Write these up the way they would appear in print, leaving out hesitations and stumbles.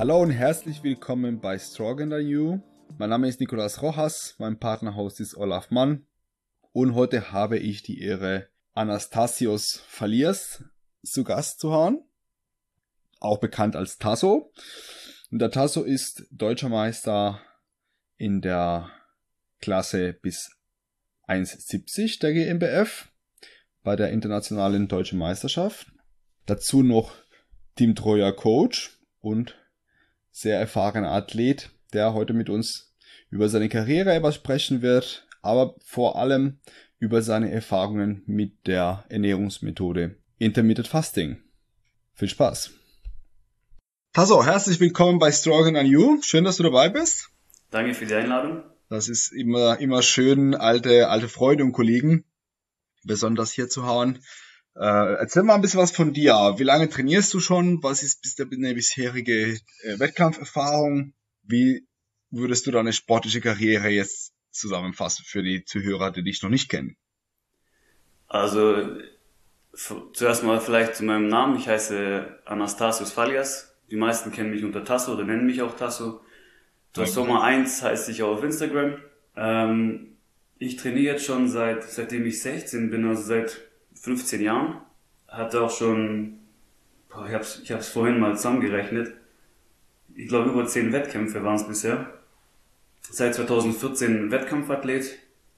Hallo und herzlich willkommen bei Stronger Than You. Mein Name ist Nicolas Rojas, mein Partnerhost ist Olaf Mann und heute habe ich die Ehre, Anastasios Falias zu Gast zu haben, auch bekannt als Tasso. Und der Tasso ist deutscher Meister in der Klasse bis 1,70 der GmbF bei der internationalen deutschen Meisterschaft. Dazu noch Teamtreuer Coach und sehr erfahrener Athlet, der heute mit uns über seine Karriere etwas sprechen wird, aber vor allem über seine Erfahrungen mit der Ernährungsmethode Intermittent Fasting. Viel Spaß! Tasso, herzlich willkommen bei Stronger Than You. Schön, dass du dabei bist. Danke für die Einladung. Das ist immer schön, alte Freunde und Kollegen besonders hier zu hauen. Erzähl mal ein bisschen was von dir. Wie lange trainierst du schon? Was ist deine bisherige Wettkampferfahrung? Wie würdest du deine sportliche Karriere jetzt zusammenfassen für die Zuhörer, die dich noch nicht kennen? Also zuerst mal vielleicht zu meinem Namen. Ich heiße Anastasios Falias. Die meisten kennen mich unter Tasso oder nennen mich auch Tasso. Sommer 1 heißt ich auch auf Instagram. Ich trainiere jetzt schon seitdem ich 16 bin, also seit 15 Jahren. Hatte auch schon, ich hab's vorhin mal zusammengerechnet. Ich glaube über 10 Wettkämpfe waren es bisher. Seit 2014 Wettkampfathlet,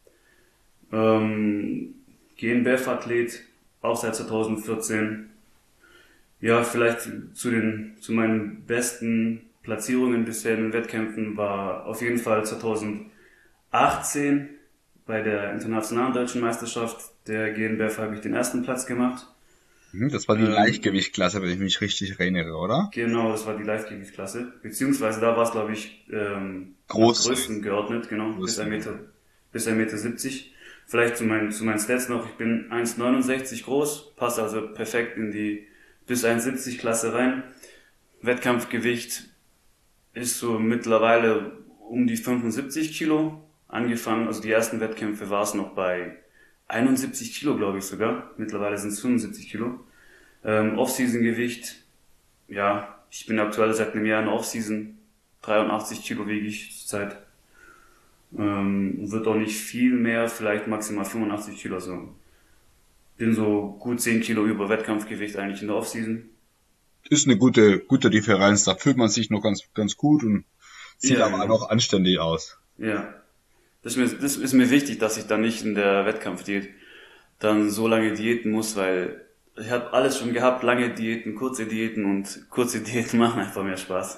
GNBF-Athlet, auch seit 2014. Ja, vielleicht zu meinen besten Platzierungen bisher in den Wettkämpfen war auf jeden Fall 2018 bei der internationalen deutschen Meisterschaft der GNBF habe ich den ersten Platz gemacht. Das war die Leichtgewichtsklasse, wenn ich mich richtig erinnere, oder? Genau, das war die Leichtgewichtsklasse. Beziehungsweise da war es, glaube ich, am größten geordnet, genau, bis 1,70 Meter. Vielleicht zu meinen Stats noch, ich bin 1,69 groß, passe also perfekt in die bis 1,70 Klasse rein. Wettkampfgewicht ist so mittlerweile um die 75 Kilo. Angefangen, also die ersten Wettkämpfe war es noch bei 71 Kilo, glaube ich sogar. Mittlerweile sind es 75 Kilo. Off-Season-Gewicht, ja, ich bin aktuell seit einem Jahr in Off-Season. 83 Kilo wiege ich zurzeit. Wird auch nicht viel mehr, vielleicht maximal 85 Kilo. Also bin so gut 10 Kilo über Wettkampfgewicht eigentlich in der Off-Season. Ist eine gute Differenz, da fühlt man sich noch ganz gut und sieht aber auch noch anständig aus. Ja. Das ist mir wichtig, dass ich dann nicht in der Wettkampfdiät dann so lange diäten muss, weil ich habe alles schon gehabt, lange Diäten, kurze Diäten und kurze Diäten machen einfach mehr Spaß.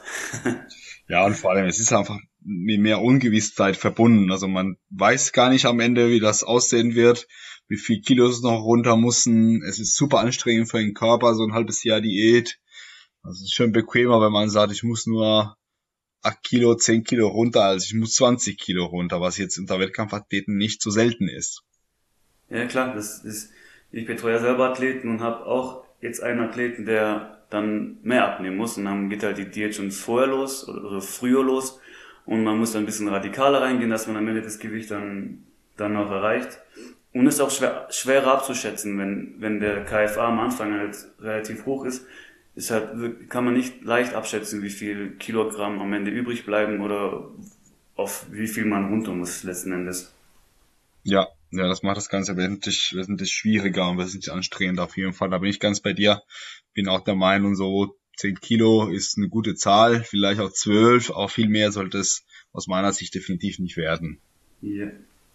Ja, und vor allem, es ist einfach mit mehr Ungewissheit verbunden. Also man weiß gar nicht am Ende, wie das aussehen wird, wie viel Kilos noch runter müssen. Es ist super anstrengend für den Körper, so ein halbes Jahr Diät. Also es ist schon bequemer, wenn man sagt, ich muss nur 8 Kilo, 10 Kilo runter, als ich muss 20 Kilo runter, was jetzt unter Wettkampfathleten nicht so selten ist. Ja klar, ich betreue ja selber Athleten und habe auch jetzt einen Athleten, der dann mehr abnehmen muss und dann geht halt die Diät schon vorher los oder früher los und man muss dann ein bisschen radikaler reingehen, dass man am Ende das Gewicht dann noch erreicht. Und ist auch schwerer abzuschätzen, wenn der KFA am Anfang halt relativ hoch ist kann man nicht leicht abschätzen, wie viel Kilogramm am Ende übrig bleiben oder auf wie viel man runter muss letzten Endes. Ja, das macht das Ganze wesentlich schwieriger und wesentlich anstrengender auf jeden Fall. Da bin ich ganz bei dir. Bin auch der Meinung, so 10 Kilo ist eine gute Zahl, vielleicht auch 12, auch viel mehr sollte es aus meiner Sicht definitiv nicht werden. Yeah.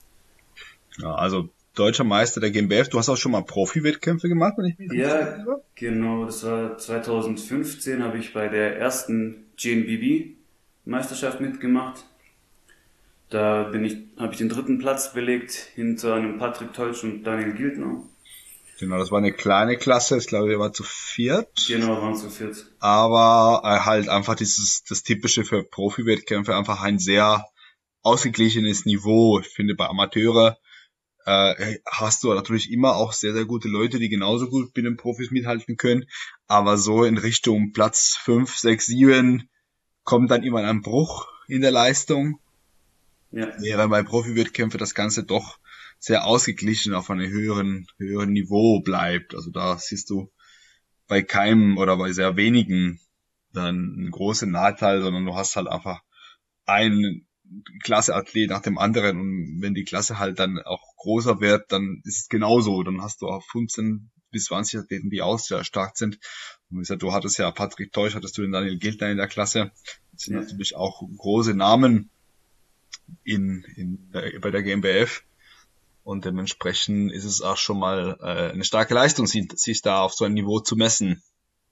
Ja, also deutscher Meister der GmbF. Du hast auch schon mal Profi-Wettkämpfe gemacht, wenn ich mich richtig erinnere? Ja, genau. Das war 2015, habe ich bei der ersten GNBB-Meisterschaft mitgemacht. Da habe ich den 3. Platz belegt, hinter einem Patrick Teutsch und Daniel Gildner. Genau, das war eine kleine Klasse. Ich glaube, wir waren zu 4. Genau, waren zu 4. Aber halt einfach das Typische für Profi-Wettkämpfe, einfach ein sehr ausgeglichenes Niveau. Ich finde, bei Amateure hast du natürlich immer auch sehr, sehr gute Leute, die genauso gut mit den Profis mithalten können. Aber so in Richtung Platz 5, 6, 7 kommt dann immer ein Bruch in der Leistung. Ja. Während bei Profi-Wettkämpfen das Ganze doch sehr ausgeglichen auf einem höheren Niveau bleibt. Also da siehst du bei keinem oder bei sehr wenigen einen großen Nachteil, sondern du hast halt einfach einen Klasseathlet nach dem anderen und wenn die Klasse halt dann auch größer wird, dann ist es genauso. Dann hast du auch 15 bis 20 Athleten, die auch sehr stark sind. Und wie gesagt, du hattest ja Patrick Teusch, hattest du den Daniel Giltner in der Klasse. Das sind natürlich auch große Namen bei der GmbF. Und dementsprechend ist es auch schon mal eine starke Leistung, sich da auf so ein Niveau zu messen.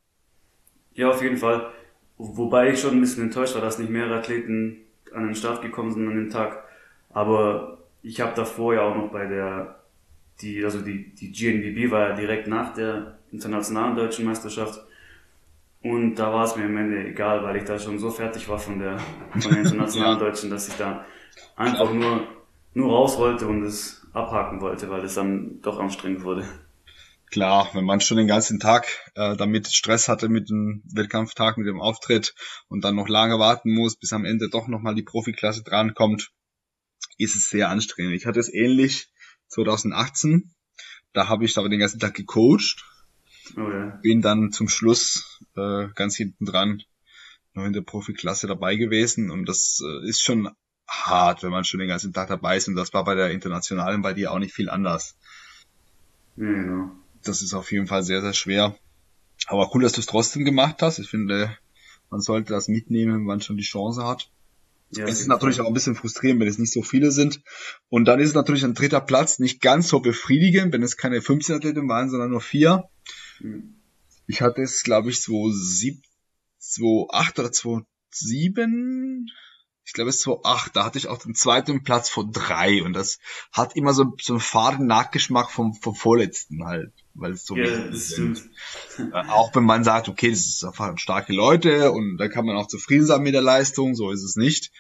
Ja, auf jeden Fall. Wobei ich schon ein bisschen enttäuscht war, dass nicht mehrere Athleten an den Start gekommen sind an dem Tag. Aber ich habe davor ja auch noch die GNBB war ja direkt nach der internationalen deutschen Meisterschaft. Und da war es mir am Ende egal, weil ich da schon so fertig war von der internationalen deutschen, dass ich da einfach nur raus wollte und es abhaken wollte, weil es dann doch anstrengend wurde. Klar, wenn man schon den ganzen Tag damit Stress hatte mit dem Wettkampftag, mit dem Auftritt und dann noch lange warten muss, bis am Ende doch nochmal die Profiklasse drankommt, ist es sehr anstrengend. Ich hatte es ähnlich 2018, da habe ich aber den ganzen Tag gecoacht, bin dann zum Schluss ganz hinten dran noch in der Profiklasse dabei gewesen und das ist schon hart, wenn man schon den ganzen Tag dabei ist und das war bei der Internationalen bei dir auch nicht viel anders. Genau. Das ist auf jeden Fall sehr, sehr schwer. Aber cool, dass du es trotzdem gemacht hast. Ich finde, man sollte das mitnehmen, wenn man schon die Chance hat. Ja, es ist natürlich auch ein bisschen frustrierend, wenn es nicht so viele sind. Und dann ist es natürlich ein dritter Platz nicht ganz so befriedigend, wenn es keine 15 Athleten waren, sondern nur 4. Ich hatte es, glaube ich, 2008 oder 2007. Ich glaube, es war 8, da hatte ich auch den zweiten Platz von 3 und das hat immer so einen faden Nachgeschmack vom Vorletzten halt, weil es so wenig sind. Auch wenn man sagt, okay, das ist einfach starke Leute und da kann man auch zufrieden sein mit der Leistung, so ist es nicht.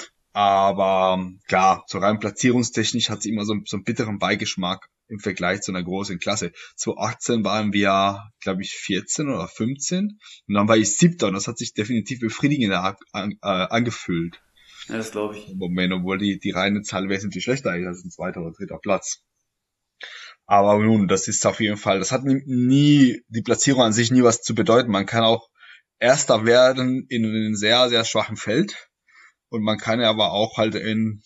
Aber klar, so rein platzierungstechnisch hat es immer so einen bitteren Beigeschmack im Vergleich zu einer großen Klasse. 2018 waren wir, glaube ich, 14 oder 15 und dann war ich 7. und das hat sich definitiv befriedigender angefühlt. Ja, das glaube ich. Im Moment, obwohl die reine Zahl wesentlich schlechter ist als ein 2. oder 3. Platz. Aber nun, das ist auf jeden Fall, das hat die Platzierung an sich nie was zu bedeuten. Man kann auch Erster werden in einem sehr, sehr schwachen Feld. Und man kann ja aber auch halt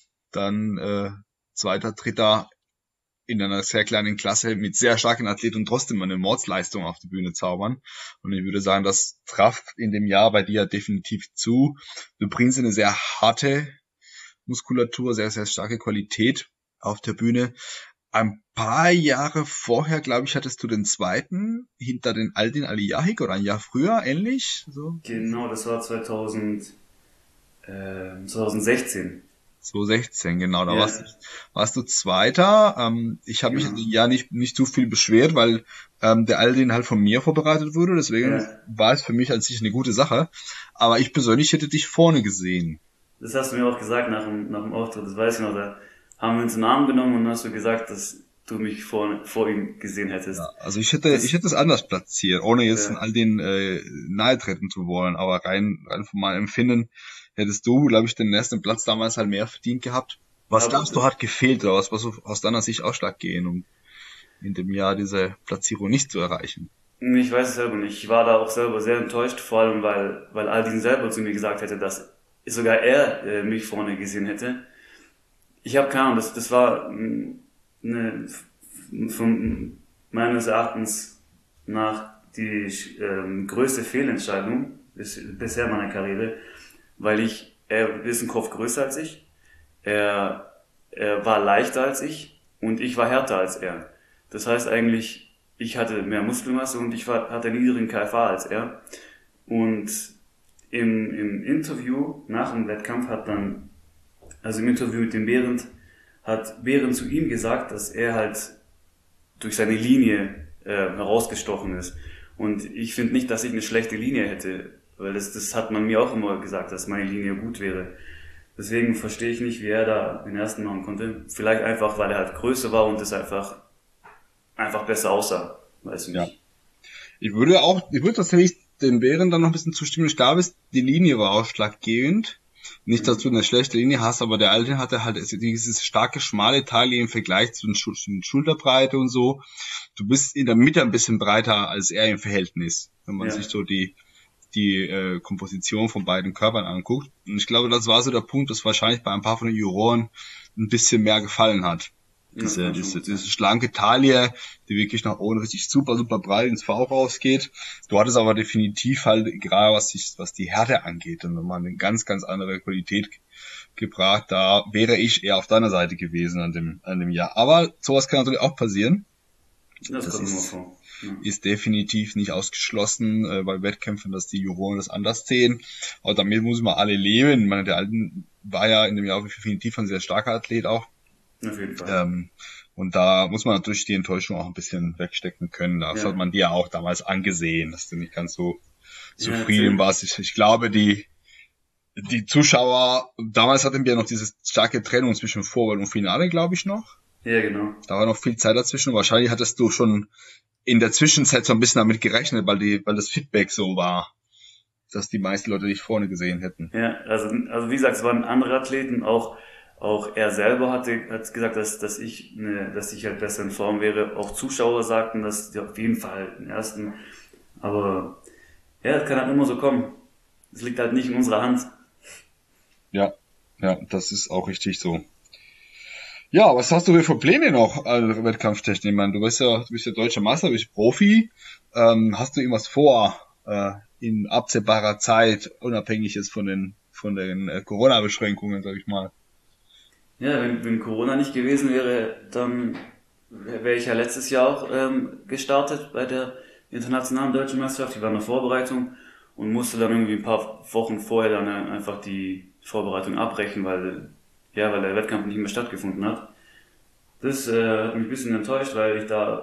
dann 2., 3. in einer sehr kleinen Klasse mit sehr starken Athleten trotzdem eine Mordsleistung auf die Bühne zaubern. Und ich würde sagen, das traf in dem Jahr bei dir definitiv zu. Du bringst eine sehr harte Muskulatur, sehr, sehr starke Qualität auf der Bühne. Ein paar Jahre vorher, glaube ich, hattest du den zweiten hinter den Aldin Aliahic oder ein Jahr früher, ähnlich? So. Genau, das war 2016. 2016, genau, da warst du Zweiter. Ich habe mich ja nicht zu viel beschwert, weil der Aldin halt von mir vorbereitet wurde, deswegen war es für mich an sich eine gute Sache. Aber ich persönlich hätte dich vorne gesehen. Das hast du mir auch gesagt nach dem Auftritt, das weiß ich noch, da haben wir uns in den Arm genommen und hast du gesagt, dass du mich vor ihm gesehen hättest. Ja, also ich hätte es anders platziert, ohne jetzt all den nahe treten zu wollen, aber rein von meinem Empfinden hättest du, glaube ich, den ersten Platz damals halt mehr verdient gehabt. Was glaubst du hat gefehlt oder was aus deiner Sicht ausschlaggebend, um in dem Jahr diese Platzierung nicht zu erreichen? Ich weiß es selber nicht. Ich war da auch selber sehr enttäuscht, vor allem weil Aldin selber zu mir gesagt hätte, dass sogar er mich vorne gesehen hätte. Ich habe keine Ahnung, das war von meines Erachtens nach die größte Fehlentscheidung bisher meiner Karriere, weil er ist ein Kopf größer als ich, er war leichter als ich und ich war härter als er. Das heißt eigentlich, ich hatte mehr Muskelmasse und ich hatte niedrigen KFA als er. Und im Interview nach dem Wettkampf im Interview mit dem hat Behrendt zu ihm gesagt, dass er halt durch seine Linie herausgestochen ist. Und ich finde nicht, dass ich eine schlechte Linie hätte, weil das hat man mir auch immer gesagt, dass meine Linie gut wäre. Deswegen verstehe ich nicht, wie er da den ersten machen konnte. Vielleicht einfach, weil er halt größer war und es einfach besser aussah. Weiß ich nicht. Ja. Ich würde tatsächlich den Bären dann noch ein bisschen zustimmen. Ich glaube, die Linie war ausschlaggebend. Nicht, dass du eine schlechte Linie hast, aber der Alte hatte halt dieses starke, schmale Teil im Vergleich zu den Schulterbreite und so. Du bist in der Mitte ein bisschen breiter als er im Verhältnis. Wenn man sich so die die Komposition von beiden Körpern anguckt. Und ich glaube, das war so der Punkt, das wahrscheinlich bei ein paar von den Juroren ein bisschen mehr gefallen hat. Diese schlanke Taille, die wirklich nach oben richtig super breit ins V rausgeht. Du hattest aber definitiv halt, gerade was die Härte angeht, und nochmal eine ganz, ganz andere Qualität gebracht. Da wäre ich eher auf deiner Seite gewesen an dem Jahr. Aber sowas kann natürlich auch passieren. Das ist definitiv nicht ausgeschlossen bei Wettkämpfen, dass die Juroren das anders sehen. Aber damit muss man alle leben. Ich meine, der Alten war ja in dem Jahr definitiv ein sehr starker Athlet auch. Auf jeden Fall. Und da muss man natürlich die Enttäuschung auch ein bisschen wegstecken können. Das hat man dir ja auch damals angesehen, dass du nicht ganz so zufrieden warst. Ich glaube, die Zuschauer, damals hatten wir noch diese starke Trennung zwischen Vorwahl und Finale, glaube ich noch. Ja, genau. Da war noch viel Zeit dazwischen. Wahrscheinlich hattest du schon in der Zwischenzeit so ein bisschen damit gerechnet, weil das Feedback so war, dass die meisten Leute dich vorne gesehen hätten. Ja, also wie gesagt, es waren andere Athleten, auch er selber hat gesagt, dass ich halt besser in Form wäre. Auch Zuschauer sagten, dass die auf jeden Fall den ersten. Aber ja, es kann halt immer so kommen. Es liegt halt nicht in unserer Hand. Ja, das ist auch richtig so. Ja, was hast du für Pläne noch, Wettkampftechnik? Ich meine, du bist ja deutscher Meister, du bist Profi. Hast du irgendwas vor in absehbarer Zeit, unabhängig jetzt von den Corona-Beschränkungen, sag ich mal? Ja, wenn Corona nicht gewesen wäre, dann wäre ich ja letztes Jahr auch gestartet bei der internationalen deutschen Meisterschaft. Ich war in der Vorbereitung und musste dann irgendwie ein paar Wochen vorher dann einfach die Vorbereitung abbrechen, weil der Wettkampf nicht mehr stattgefunden hat. Das hat mich ein bisschen enttäuscht, weil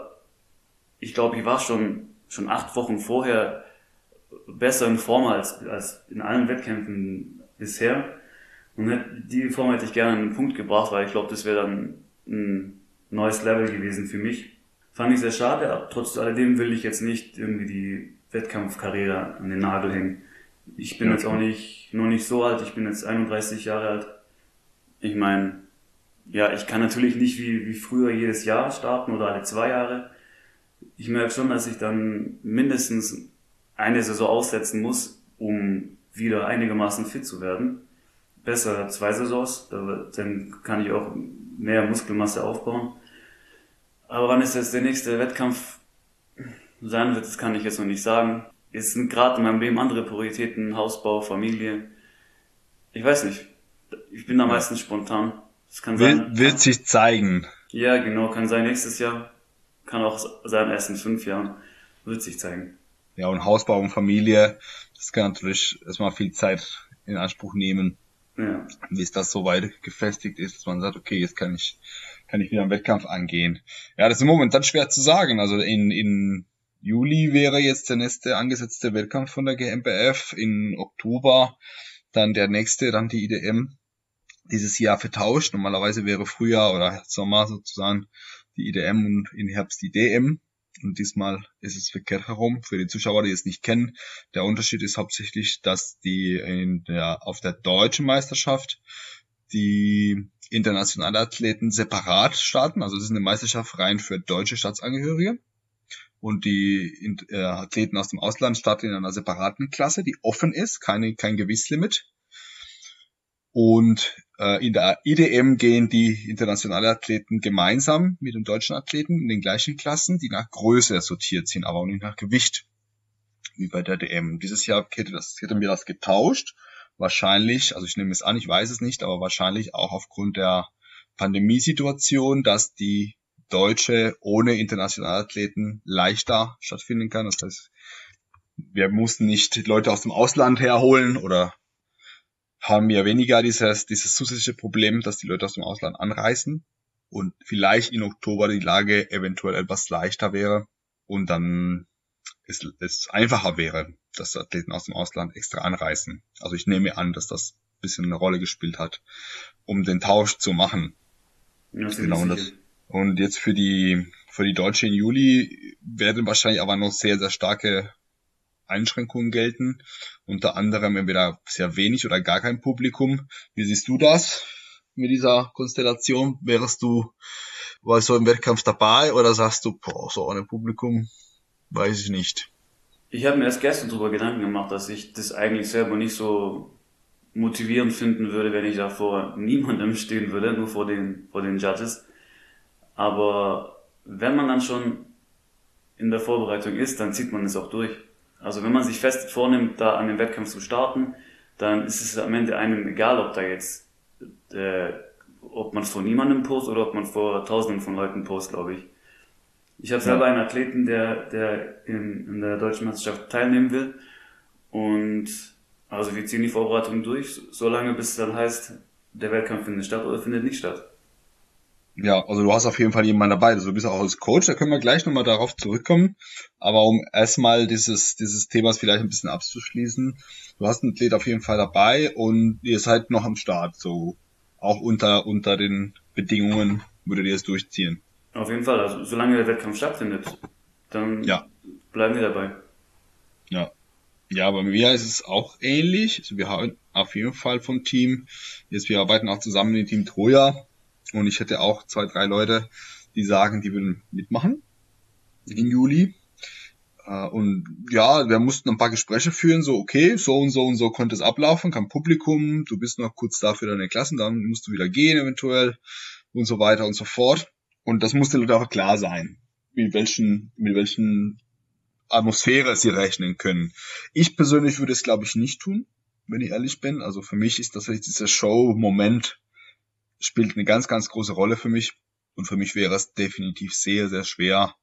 ich glaube, ich war schon 8 Wochen vorher besser in Form als in allen Wettkämpfen bisher. Und die Form hätte ich gerne einen Punkt gebracht, weil ich glaube, das wäre dann ein neues Level gewesen für mich. Fand ich sehr schade, aber trotz alledem will ich jetzt nicht irgendwie die Wettkampfkarriere an den Nagel hängen. Ich bin jetzt noch nicht so alt, ich bin jetzt 31 Jahre alt. Ich meine, ja, ich kann natürlich nicht wie früher jedes Jahr starten oder alle 2 Jahre. Ich merke schon, dass ich dann mindestens eine Saison aussetzen muss, um wieder einigermaßen fit zu werden. Besser 2 Saisons, dann kann ich auch mehr Muskelmasse aufbauen. Aber wann ist jetzt der nächste Wettkampf sein wird, das kann ich jetzt noch nicht sagen. Es sind gerade in meinem Leben andere Prioritäten, Hausbau, Familie. Ich weiß nicht. Ich bin da meistens spontan. Das kann sein. Wird sich zeigen. Ja, genau, kann sein nächstes Jahr. Kann auch sein erst in 5 Jahren. Wird sich zeigen. Ja, und Hausbau und Familie, das kann natürlich erstmal viel Zeit in Anspruch nehmen. Ja. Bis das so weit gefestigt ist, dass man sagt, okay, jetzt kann ich wieder einen Wettkampf angehen. Ja, das ist im Moment dann schwer zu sagen. Also in Juli wäre jetzt der nächste angesetzte Wettkampf von der GmbF. In Oktober dann der nächste, dann die IDM. Dieses Jahr vertauscht. Normalerweise wäre Frühjahr oder Sommer sozusagen die IDM und im Herbst die DM. Und diesmal ist es verkehrt herum. Für die Zuschauer, die es nicht kennen, der Unterschied ist hauptsächlich, dass auf der deutschen Meisterschaft die internationalen Athleten separat starten. Also es ist eine Meisterschaft rein für deutsche Staatsangehörige. Und die Athleten aus dem Ausland starten in einer separaten Klasse, die offen ist, kein Gewichtslimit. Und in der IDM gehen die internationalen Athleten gemeinsam mit den deutschen Athleten in den gleichen Klassen, die nach Größe sortiert sind, aber auch nicht nach Gewicht, wie bei der DM. Dieses Jahr hätten wir das getauscht. Wahrscheinlich, also ich nehme es an, ich weiß es nicht, aber wahrscheinlich auch aufgrund der Pandemiesituation, dass die Deutsche ohne internationale Athleten leichter stattfinden kann. Das heißt, wir mussten nicht Leute aus dem Ausland herholen oder haben wir weniger dieses zusätzliche Problem, dass die Leute aus dem Ausland anreisen und vielleicht in Oktober die Lage eventuell etwas leichter wäre und dann es einfacher wäre, dass Athleten aus dem Ausland extra anreisen. Also ich nehme an, dass das ein bisschen eine Rolle gespielt hat, um den Tausch zu machen. Ja, genau. Und jetzt für die Deutsche im Juli werden wahrscheinlich aber noch sehr, sehr starke Einschränkungen gelten. Unter anderem entweder sehr wenig oder gar kein Publikum. Wie siehst du das mit dieser Konstellation? Warst du so im Wettkampf dabei oder sagst du, so ohne Publikum, weiß ich nicht? Ich habe mir erst gestern darüber Gedanken gemacht, dass ich das eigentlich selber nicht so motivierend finden würde, wenn ich da vor niemandem stehen würde, nur vor den Judges. Aber wenn man dann schon in der Vorbereitung ist, dann zieht man es auch durch. Also wenn man sich fest vornimmt, da an dem Wettkampf zu starten, dann ist es am Ende einem egal, ob da jetzt, ob man es vor niemandem postet oder ob man vor Tausenden von Leuten postet, glaube ich. Ich habe selber einen Athleten, der in der deutschen Meisterschaft teilnehmen will, und also wir ziehen die Vorbereitung durch, solange bis es dann heißt, der Wettkampf findet statt oder findet nicht statt. Ja, also du hast auf jeden Fall jemanden dabei. Also du bist auch als Coach, da können wir gleich nochmal darauf zurückkommen. Aber um erstmal dieses Themas vielleicht ein bisschen abzuschließen, du hast einen Athlet auf jeden Fall dabei und ihr seid noch am Start, so auch unter den Bedingungen würdet ihr es durchziehen. Auf jeden Fall, also solange der Wettkampf stattfindet, dann bleiben wir dabei. Ja. Ja, bei mir ist es auch ähnlich. Also wir haben auf jeden Fall vom Team, wir arbeiten auch zusammen im Team Troja. Und ich hätte auch 2, 3 Leute, die sagen, die würden mitmachen im Juli. Und ja, wir mussten ein paar Gespräche führen, so okay, so und so konnte es ablaufen, kein Publikum, du bist noch kurz da für deine Klassen, dann musst du wieder gehen eventuell und so weiter und so fort. Und das musste Leute auch klar sein, mit welchen Atmosphäre sie rechnen können. Ich persönlich würde es, glaube ich, nicht tun, wenn ich ehrlich bin. Also für mich ist das dieser Show-Moment spielt eine ganz, ganz große Rolle für mich. Und für mich wäre es definitiv sehr, sehr schwer,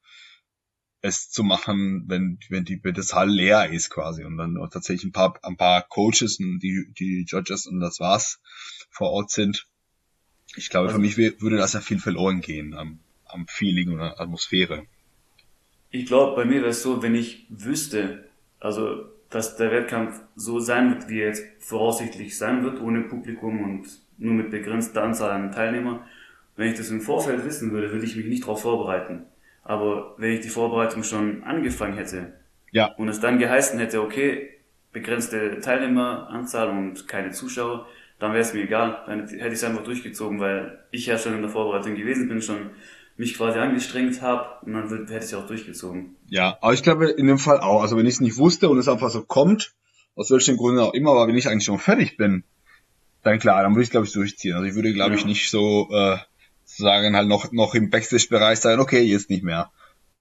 es zu machen, wenn das Hall leer ist quasi und dann tatsächlich ein paar Coaches und die Judges und das war's vor Ort sind. Ich glaube, also, für mich würde das ja viel verloren gehen am Feeling oder Atmosphäre. Ich glaube, bei mir wäre es so, wenn ich wüsste, also dass der Wettkampf so sein wird, wie er jetzt voraussichtlich sein wird, ohne Publikum und nur mit begrenzter Anzahl an Teilnehmern. Wenn ich das im Vorfeld wissen würde, würde ich mich nicht darauf vorbereiten. Aber wenn ich die Vorbereitung schon angefangen hätte und es dann geheißen hätte, okay, begrenzte Teilnehmeranzahl und keine Zuschauer, dann wäre es mir egal. Dann hätte ich es einfach durchgezogen, weil ich ja schon in der Vorbereitung gewesen bin, schon mich quasi angestrengt habe und dann hätte ich es auch durchgezogen. Ja, aber ich glaube in dem Fall auch. Also wenn ich es nicht wusste und es einfach so kommt, aus welchen Gründen auch immer, aber wenn ich eigentlich schon fertig bin, dann klar, dann würde ich glaube ich durchziehen. Also ich würde glaube ich nicht so sagen halt noch im Backstage-Bereich sein, okay, jetzt nicht mehr.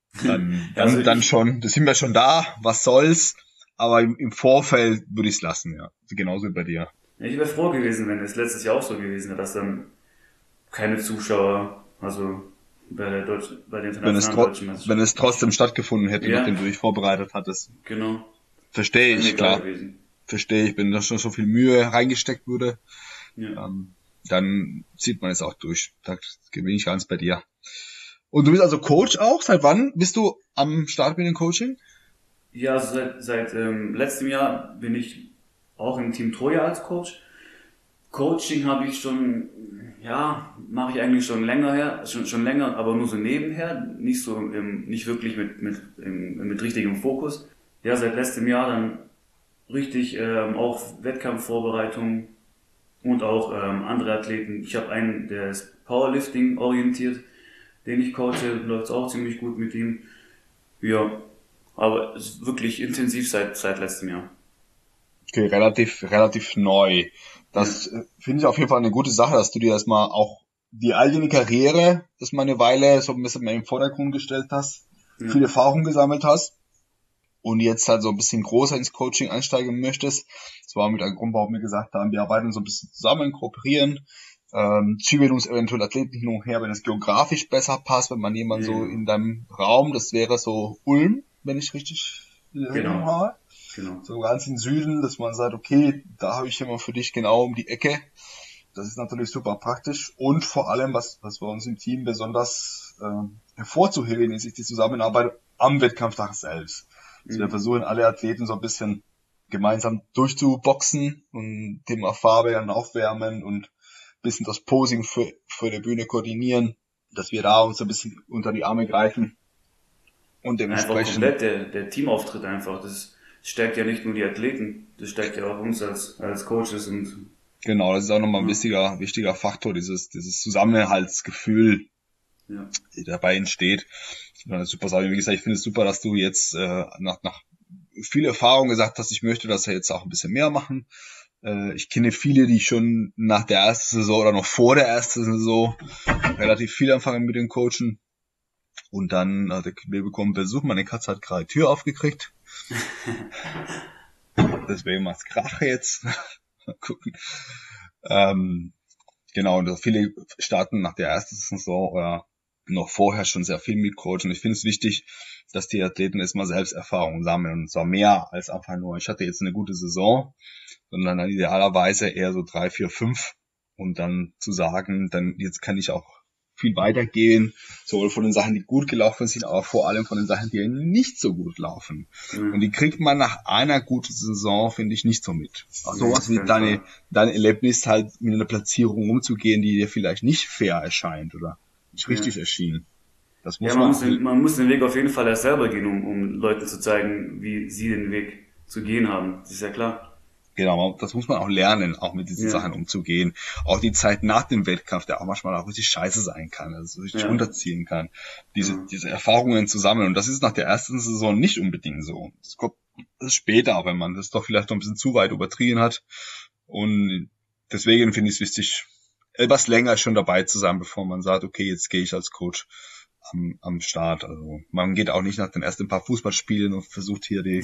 Dann schon, das sind wir schon da, was soll's, aber im Vorfeld würde ich es lassen, ja. Genauso wie bei dir. Ja, ich wäre froh gewesen, wenn es letztes Jahr auch so gewesen wäre, dass dann keine Zuschauer, also bei den internationalen deutschen Meisterschaften. Wenn es trotzdem stattgefunden hätte, nachdem du dich vorbereitet hattest. Genau. Verstehe ich, klar. Verstehe ich, wenn da schon so viel Mühe reingesteckt wurde, dann zieht man es auch durch. Da bin ich ganz bei dir. Und du bist also Coach auch? Seit wann bist du am Start mit dem Coaching? Ja, also seit letztem Jahr bin ich auch im Team Troja als Coach. Coaching habe ich schon, mache ich eigentlich schon länger her, schon länger, aber nur so nebenher, nicht so nicht wirklich mit richtigem Fokus. Ja, seit letztem Jahr dann richtig auch Wettkampfvorbereitung und auch andere Athleten. Ich habe einen, der ist Powerlifting orientiert, den ich coache, läuft auch ziemlich gut mit ihm. Ja, aber es ist wirklich intensiv seit letztem Jahr. Okay, relativ neu. Das finde ich auf jeden Fall eine gute Sache, dass du dir erstmal auch die eigene Karriere erstmal eine Weile so ein bisschen mehr im Vordergrund gestellt hast, viel Erfahrung gesammelt hast und jetzt halt so ein bisschen größer ins Coaching einsteigen möchtest. Das war mit einem Grund, warum wir gesagt haben, wir arbeiten so ein bisschen zusammen, kooperieren, zügeln uns eventuell Athleten hin und her, wenn es geografisch besser passt, wenn man jemanden so in deinem Raum, das wäre so Ulm, wenn ich richtig Erinnerung habe. Genau. So ganz im Süden, dass man sagt, okay, da habe ich jemanden für dich genau um die Ecke. Das ist natürlich super praktisch. Und vor allem, was bei uns im Team besonders hervorzuheben ist, die Zusammenarbeit am Wettkampftag selbst. Also wir versuchen alle Athleten so ein bisschen gemeinsam durchzuboxen und Thema Farbe dann aufwärmen und ein bisschen das Posing für die Bühne koordinieren, dass wir da uns ein bisschen unter die Arme greifen. Und dementsprechend einfach komplett der Teamauftritt einfach, das stärkt ja nicht nur die Athleten, das stärkt ja auch uns als Coaches und genau, das ist auch nochmal ein wichtiger Faktor, dieses Zusammenhaltsgefühl, die dabei entsteht. Super Sache. Wie gesagt, ich finde es super, dass du jetzt nach viel Erfahrung gesagt hast, ich möchte das ja jetzt auch ein bisschen mehr machen. Ich kenne viele, die schon nach der ersten Saison oder noch vor der ersten Saison relativ viel anfangen mit dem Coachen. Und dann, wir bekommen Besuch, meine Katze hat gerade die Tür aufgekriegt. Deswegen macht's Krach jetzt. Mal gucken. Genau, und viele starten nach der ersten Saison oder noch vorher schon sehr viel mit Coachen. Ich finde es wichtig, dass die Athleten erstmal selbst Erfahrungen sammeln. Und zwar mehr als einfach nur, ich hatte jetzt eine gute Saison, sondern dann idealerweise eher so 3, 4, 5 und dann zu sagen, dann jetzt kann ich auch viel weitergehen, sowohl von den Sachen, die gut gelaufen sind, aber vor allem von den Sachen, die nicht so gut laufen. Mhm. Und die kriegt man nach einer guten Saison, finde ich, nicht so mit. Auch sowas wie dein Erlebnis halt mit einer Platzierung umzugehen, die dir vielleicht nicht fair erscheint oder nicht richtig erschien. Das muss man muss den Weg auf jeden Fall erst selber gehen, um Leuten zu zeigen, wie sie den Weg zu gehen haben. Das ist ja klar. Genau, das muss man auch lernen, auch mit diesen Sachen umzugehen. Auch die Zeit nach dem Wettkampf, der auch manchmal auch richtig scheiße sein kann, also richtig runterziehen kann. Diese Erfahrungen zu sammeln. Und das ist nach der ersten Saison nicht unbedingt so. Das kommt später, wenn man das doch vielleicht noch ein bisschen zu weit übertrieben hat. Und deswegen finde ich es wichtig, etwas länger schon dabei zu sein, bevor man sagt, okay, jetzt gehe ich als Coach am Start. Also man geht auch nicht nach den ersten paar Fußballspielen und versucht hier die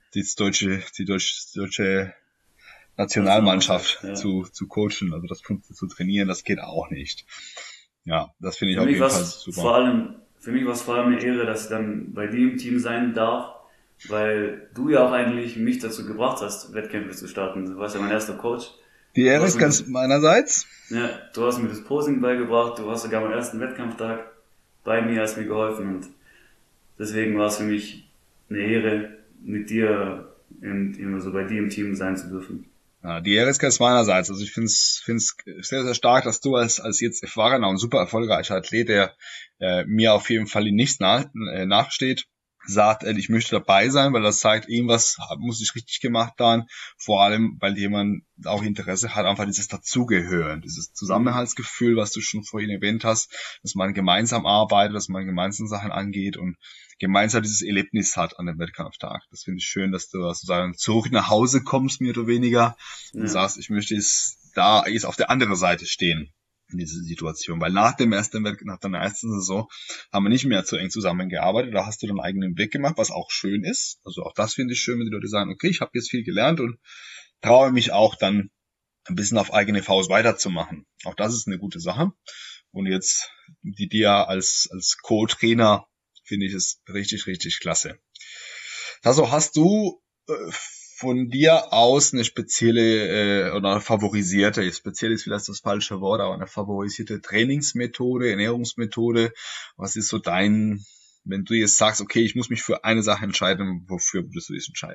deutsche Nationalmannschaft zu coachen, also das zu trainieren, das geht auch nicht. Ja, das finde ich auf jeden Fall super. Für mich war es vor allem eine Ehre, dass ich dann bei dir im Team sein darf, weil du ja auch eigentlich mich dazu gebracht hast, Wettkämpfe zu starten. Du warst ja mein erster Coach. Die Ehre ist ganz meinerseits. Ja, du hast mir das Posing beigebracht, du warst sogar am ersten Wettkampftag bei mir, hast mir geholfen und deswegen war es für mich eine Ehre, mit dir so bei dir im Team sein zu dürfen. Ja, die Ehre ist ganz meinerseits. Also ich finde es sehr, sehr stark, dass du als jetzt erfahrener und super erfolgreicher Athlet, der mir auf jeden Fall nichts nachsteht, sagt, ich möchte dabei sein, weil das zeigt, irgendwas muss ich richtig gemacht haben. Vor allem, weil jemand auch Interesse hat, einfach dieses Dazugehören, dieses Zusammenhaltsgefühl, was du schon vorhin erwähnt hast, dass man gemeinsam arbeitet, dass man gemeinsam Sachen angeht und gemeinsam dieses Erlebnis hat an dem Wettkampftag. Das finde ich schön, dass du sozusagen zurück nach Hause kommst, mehr oder weniger, und sagst, ich möchte jetzt auf der anderen Seite stehen in dieser Situation, weil nach deiner ersten Saison haben wir nicht mehr so eng zusammengearbeitet, da hast du deinen eigenen Weg gemacht, was auch schön ist. Also auch das finde ich schön, wenn die Leute sagen, okay, ich habe jetzt viel gelernt und traue mich auch dann ein bisschen auf eigene Faust weiterzumachen. Auch das ist eine gute Sache. Und jetzt die dir als Co-Trainer finde ich es richtig, richtig klasse. Also hast du von dir aus eine spezielle oder eine favorisierte, speziell ist vielleicht das falsche Wort, aber eine favorisierte Trainingsmethode, Ernährungsmethode? Was ist so wenn du jetzt sagst, okay, ich muss mich für eine Sache entscheiden, wofür würdest du dich entscheiden?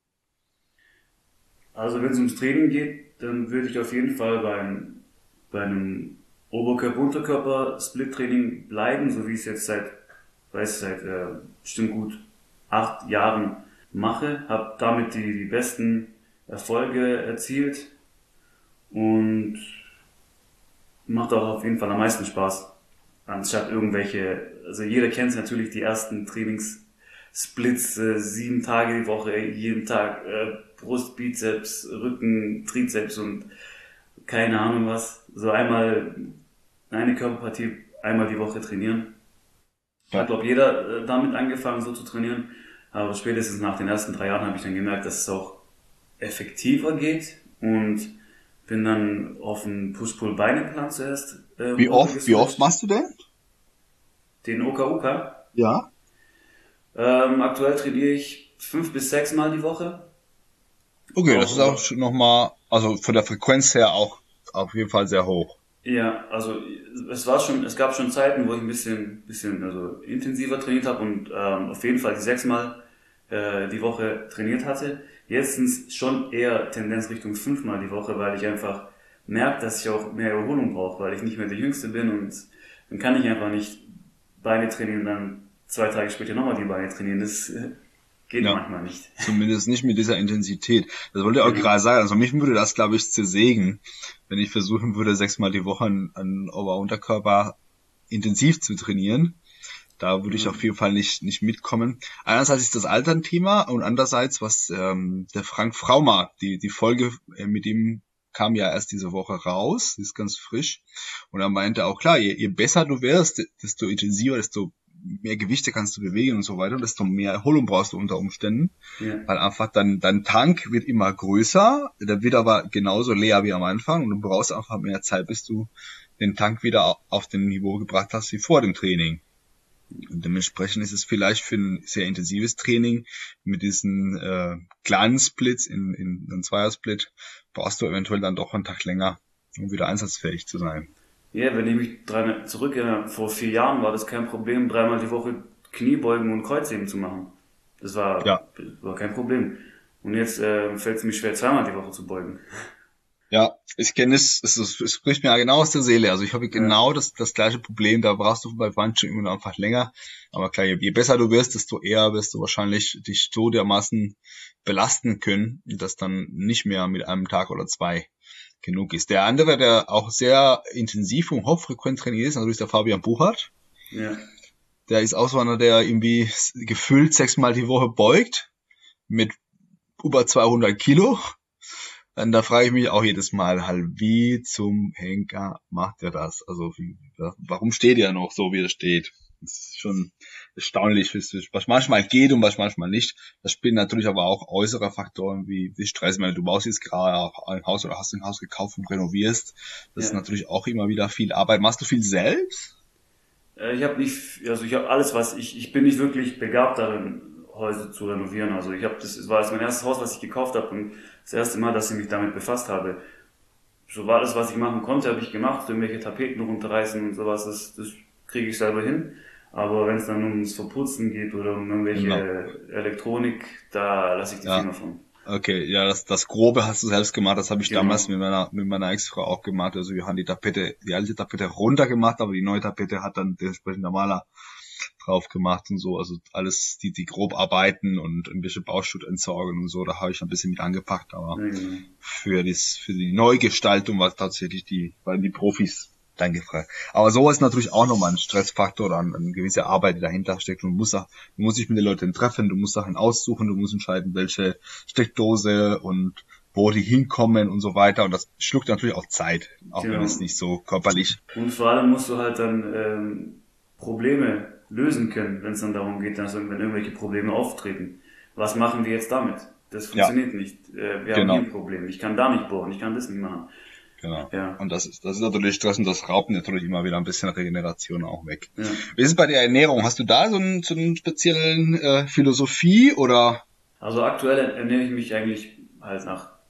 Also wenn es ums Training geht, dann würde ich auf jeden Fall bei einem Oberkörper-Unterkörper-Split-Training bleiben, so wie ich es jetzt seit bestimmt gut 8 Jahren mache, habe damit die besten Erfolge erzielt und macht auch auf jeden Fall am meisten Spaß, anstatt also jeder kennt natürlich die ersten Trainingssplits, 7 Tage die Woche, jeden Tag Brust, Bizeps, Rücken, Trizeps und keine Ahnung was, so eine Körperpartie einmal die Woche trainieren. Hat, glaube jeder damit angefangen, so zu trainieren. Aber spätestens nach den ersten 3 Jahren habe ich dann gemerkt, dass es auch effektiver geht und bin dann auf einen Push-Pull-Beine-Plan zuerst. Wie oft machst du denn? Den OKUK? Ja. Aktuell trainiere ich 5 bis 6 Mal die Woche. Okay, das ist auch schon nochmal, also von der Frequenz her auch auf jeden Fall sehr hoch. Ja, also es gab schon Zeiten, wo ich ein bisschen also intensiver trainiert habe und auf jeden Fall die 6 Mal die Woche trainiert hatte. Jetzt sind es schon eher Tendenz Richtung 5 Mal die Woche, weil ich einfach merke, dass ich auch mehr Erholung brauche, weil ich nicht mehr der Jüngste bin und dann kann ich einfach nicht Beine trainieren und dann 2 Tage später nochmal die Beine trainieren. Das geht manchmal nicht. Zumindest nicht mit dieser Intensität. Das wollte ich auch gerade sagen. Also mich würde das, glaube ich, zersägen, wenn ich versuchen würde, 6 Mal die Woche an Ober-Unterkörper intensiv zu trainieren. Da würde ich auf jeden Fall nicht mitkommen. Einerseits ist das Alter ein Thema und andererseits, was der Frank Frauma, die Folge mit ihm kam ja erst diese Woche raus, ist ganz frisch. Und er meinte auch, klar, je besser du wirst, desto intensiver, desto mehr Gewichte kannst du bewegen und so weiter, desto mehr Erholung brauchst du unter Umständen. Ja. Weil einfach dein Tank wird immer größer, der wird aber genauso leer wie am Anfang und du brauchst einfach mehr Zeit, bis du den Tank wieder auf den Niveau gebracht hast wie vor dem Training. Und dementsprechend ist es vielleicht für ein sehr intensives Training mit diesen kleinen Splits in einem Zweiersplit brauchst du eventuell dann doch einen Tag länger, um wieder einsatzfähig zu sein. Ja, wenn ich mich zurückerinnere, vor 4 Jahren war das kein Problem, 3-mal die Woche Kniebeugen und Kreuzheben zu machen. Das war kein Problem. Und jetzt fällt es mir schwer, 2-mal die Woche zu beugen. Ja, ich kenne es spricht mir ja genau aus der Seele. Also ich habe genau das gleiche Problem, da brauchst du bei Bandscheiben einfach länger. Aber klar, je besser du wirst, desto eher wirst du wahrscheinlich dich so dermaßen belasten können, dass dann nicht mehr mit einem Tag oder 2 genug ist. Der andere, der auch sehr intensiv und hochfrequent trainiert ist, natürlich der Fabian Buchert. Ja. Der ist auch so einer, der irgendwie gefühlt 6-mal die Woche beugt mit über 200 Kilo. Und da frage ich mich auch jedes Mal halt, wie zum Henker macht er das? Also warum steht er noch so, wie er steht? Das ist schon erstaunlich, was manchmal geht und was manchmal nicht. Das spielen natürlich aber auch äußere Faktoren wie Stress. Du baust jetzt gerade auch ein Haus oder hast ein Haus gekauft und renovierst. Das ist natürlich auch immer wieder viel Arbeit. Machst du viel selbst? Ich habe alles, ich bin nicht wirklich begabt darin, Häuser zu renovieren. Also das war mein erstes Haus, was ich gekauft habe und das erste Mal, dass ich mich damit befasst habe. So war alles, was ich machen konnte, habe ich gemacht. Irgendwelche Tapeten runterreißen und sowas, das kriege ich selber hin. Aber wenn es dann ums Verputzen geht oder um irgendwelche Elektronik, da lasse ich die Finger von. Okay, ja, das Grobe hast du selbst gemacht, das habe ich damals mit meiner Ex-Frau auch gemacht. Also wir haben die alte Tapete runtergemacht, aber die neue Tapete hat dann dementsprechend der Maler drauf gemacht und so, also alles die Grobarbeiten und irgendwelche Bauschuttentsorgung und so, da habe ich ein bisschen mit angepackt, aber für die Neugestaltung waren die Profis dann gefragt. Aber sowas ist natürlich auch nochmal ein Stressfaktor oder eine gewisse Arbeit, die dahinter steckt. Du musst dich mit den Leuten treffen, du musst Sachen aussuchen, du musst entscheiden, welche Steckdose und wo die hinkommen und so weiter. Und das schluckt natürlich auch Zeit, auch wenn es nicht so körperlich. Und vor allem musst du halt dann Probleme lösen können, wenn es dann darum geht, dass wenn irgendwelche Probleme auftreten. Was machen wir jetzt damit? Das funktioniert nicht. Wir haben hier ein Problem. Ich kann da nicht bohren, ich kann das nicht machen. Genau. Ja. Und das ist natürlich Stress und das raubt natürlich immer wieder ein bisschen Regeneration auch weg. Ja. Wie ist es bei der Ernährung? Hast du da so einen speziellen Philosophie oder? Also aktuell ernähre ich mich eigentlich halt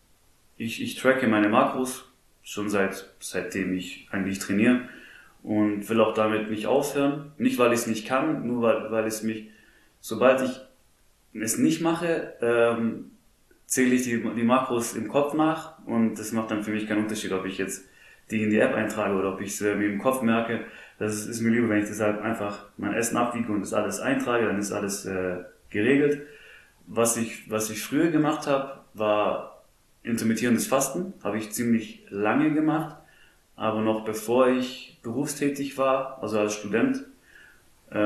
ich tracke meine Makros schon seitdem ich eigentlich trainiere und will auch damit nicht aufhören. Nicht, weil ich es nicht kann, nur weil es mich, sobald ich es nicht mache, zähle ich die Makros im Kopf nach und das macht dann für mich keinen Unterschied, ob ich jetzt die in die App eintrage oder ob ich es mir im Kopf merke. Das ist mir lieber, wenn ich deshalb einfach mein Essen abwiege und das alles eintrage, dann ist alles geregelt. Was ich früher gemacht habe, war intermittierendes Fasten. Habe ich ziemlich lange gemacht, aber noch bevor ich berufstätig war, also als Student. Das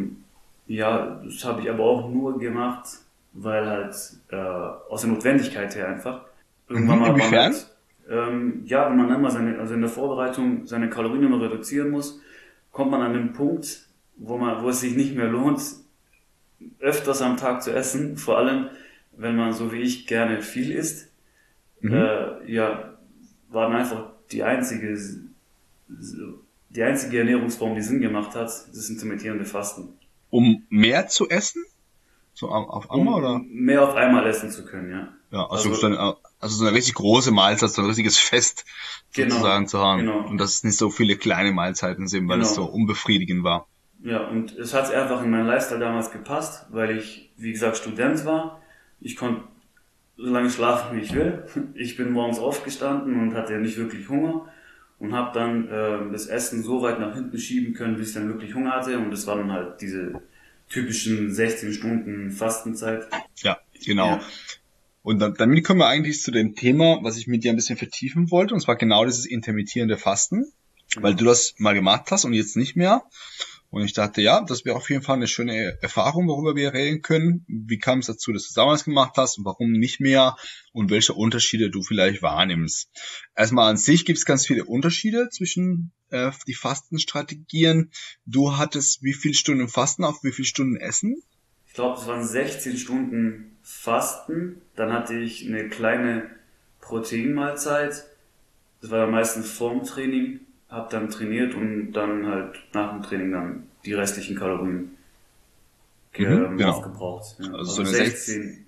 habe ich aber auch nur gemacht, weil halt aus der Notwendigkeit her einfach. Irgendwann mal inwiefern? Wenn man immer in der Vorbereitung seine Kalorien immer reduzieren muss, kommt man an den Punkt, wo es sich nicht mehr lohnt, öfters am Tag zu essen, vor allem wenn man so wie ich gerne viel isst. War dann einfach die einzige Ernährungsform, die Sinn gemacht hat, das intermittierende Fasten. Um mehr zu essen? So auf einmal, oder? Mehr auf einmal essen zu können, ja. Ja, also so eine richtig große Mahlzeit, so ein richtiges Fest sozusagen zu haben. Genau. Und dass es nicht so viele kleine Mahlzeiten sind, weil es so unbefriedigend war. Ja, und es hat einfach in meinen Lifestyle damals gepasst, weil ich, wie gesagt, Student war. Ich konnte so lange schlafen, wie ich will. Ich bin morgens aufgestanden und hatte nicht wirklich Hunger und habe dann das Essen so weit nach hinten schieben können, bis ich dann wirklich Hunger hatte. Und das war dann halt diese typischen 16 Stunden Fastenzeit. Ja, genau. Ja. Und damit kommen wir eigentlich zu dem Thema, was ich mit dir ein bisschen vertiefen wollte, und zwar genau dieses intermittierende Fasten, weil du das mal gemacht hast und jetzt nicht mehr. Und ich dachte, ja, das wäre auf jeden Fall eine schöne Erfahrung, worüber wir reden können. Wie kam es dazu, dass du es damals gemacht hast und warum nicht mehr und welche Unterschiede du vielleicht wahrnimmst? Erstmal an sich gibt es ganz viele Unterschiede zwischen die Fastenstrategien. Du hattest wie viele Stunden Fasten auf wie viele Stunden Essen? Ich glaube, es waren 16 Stunden Fasten. Dann hatte ich eine kleine Proteinmahlzeit. Das war ja meistens vorm Training. Hab dann trainiert und dann halt nach dem Training dann die restlichen Kalorien Genau. aufgebraucht. Ja. Also so eine 16,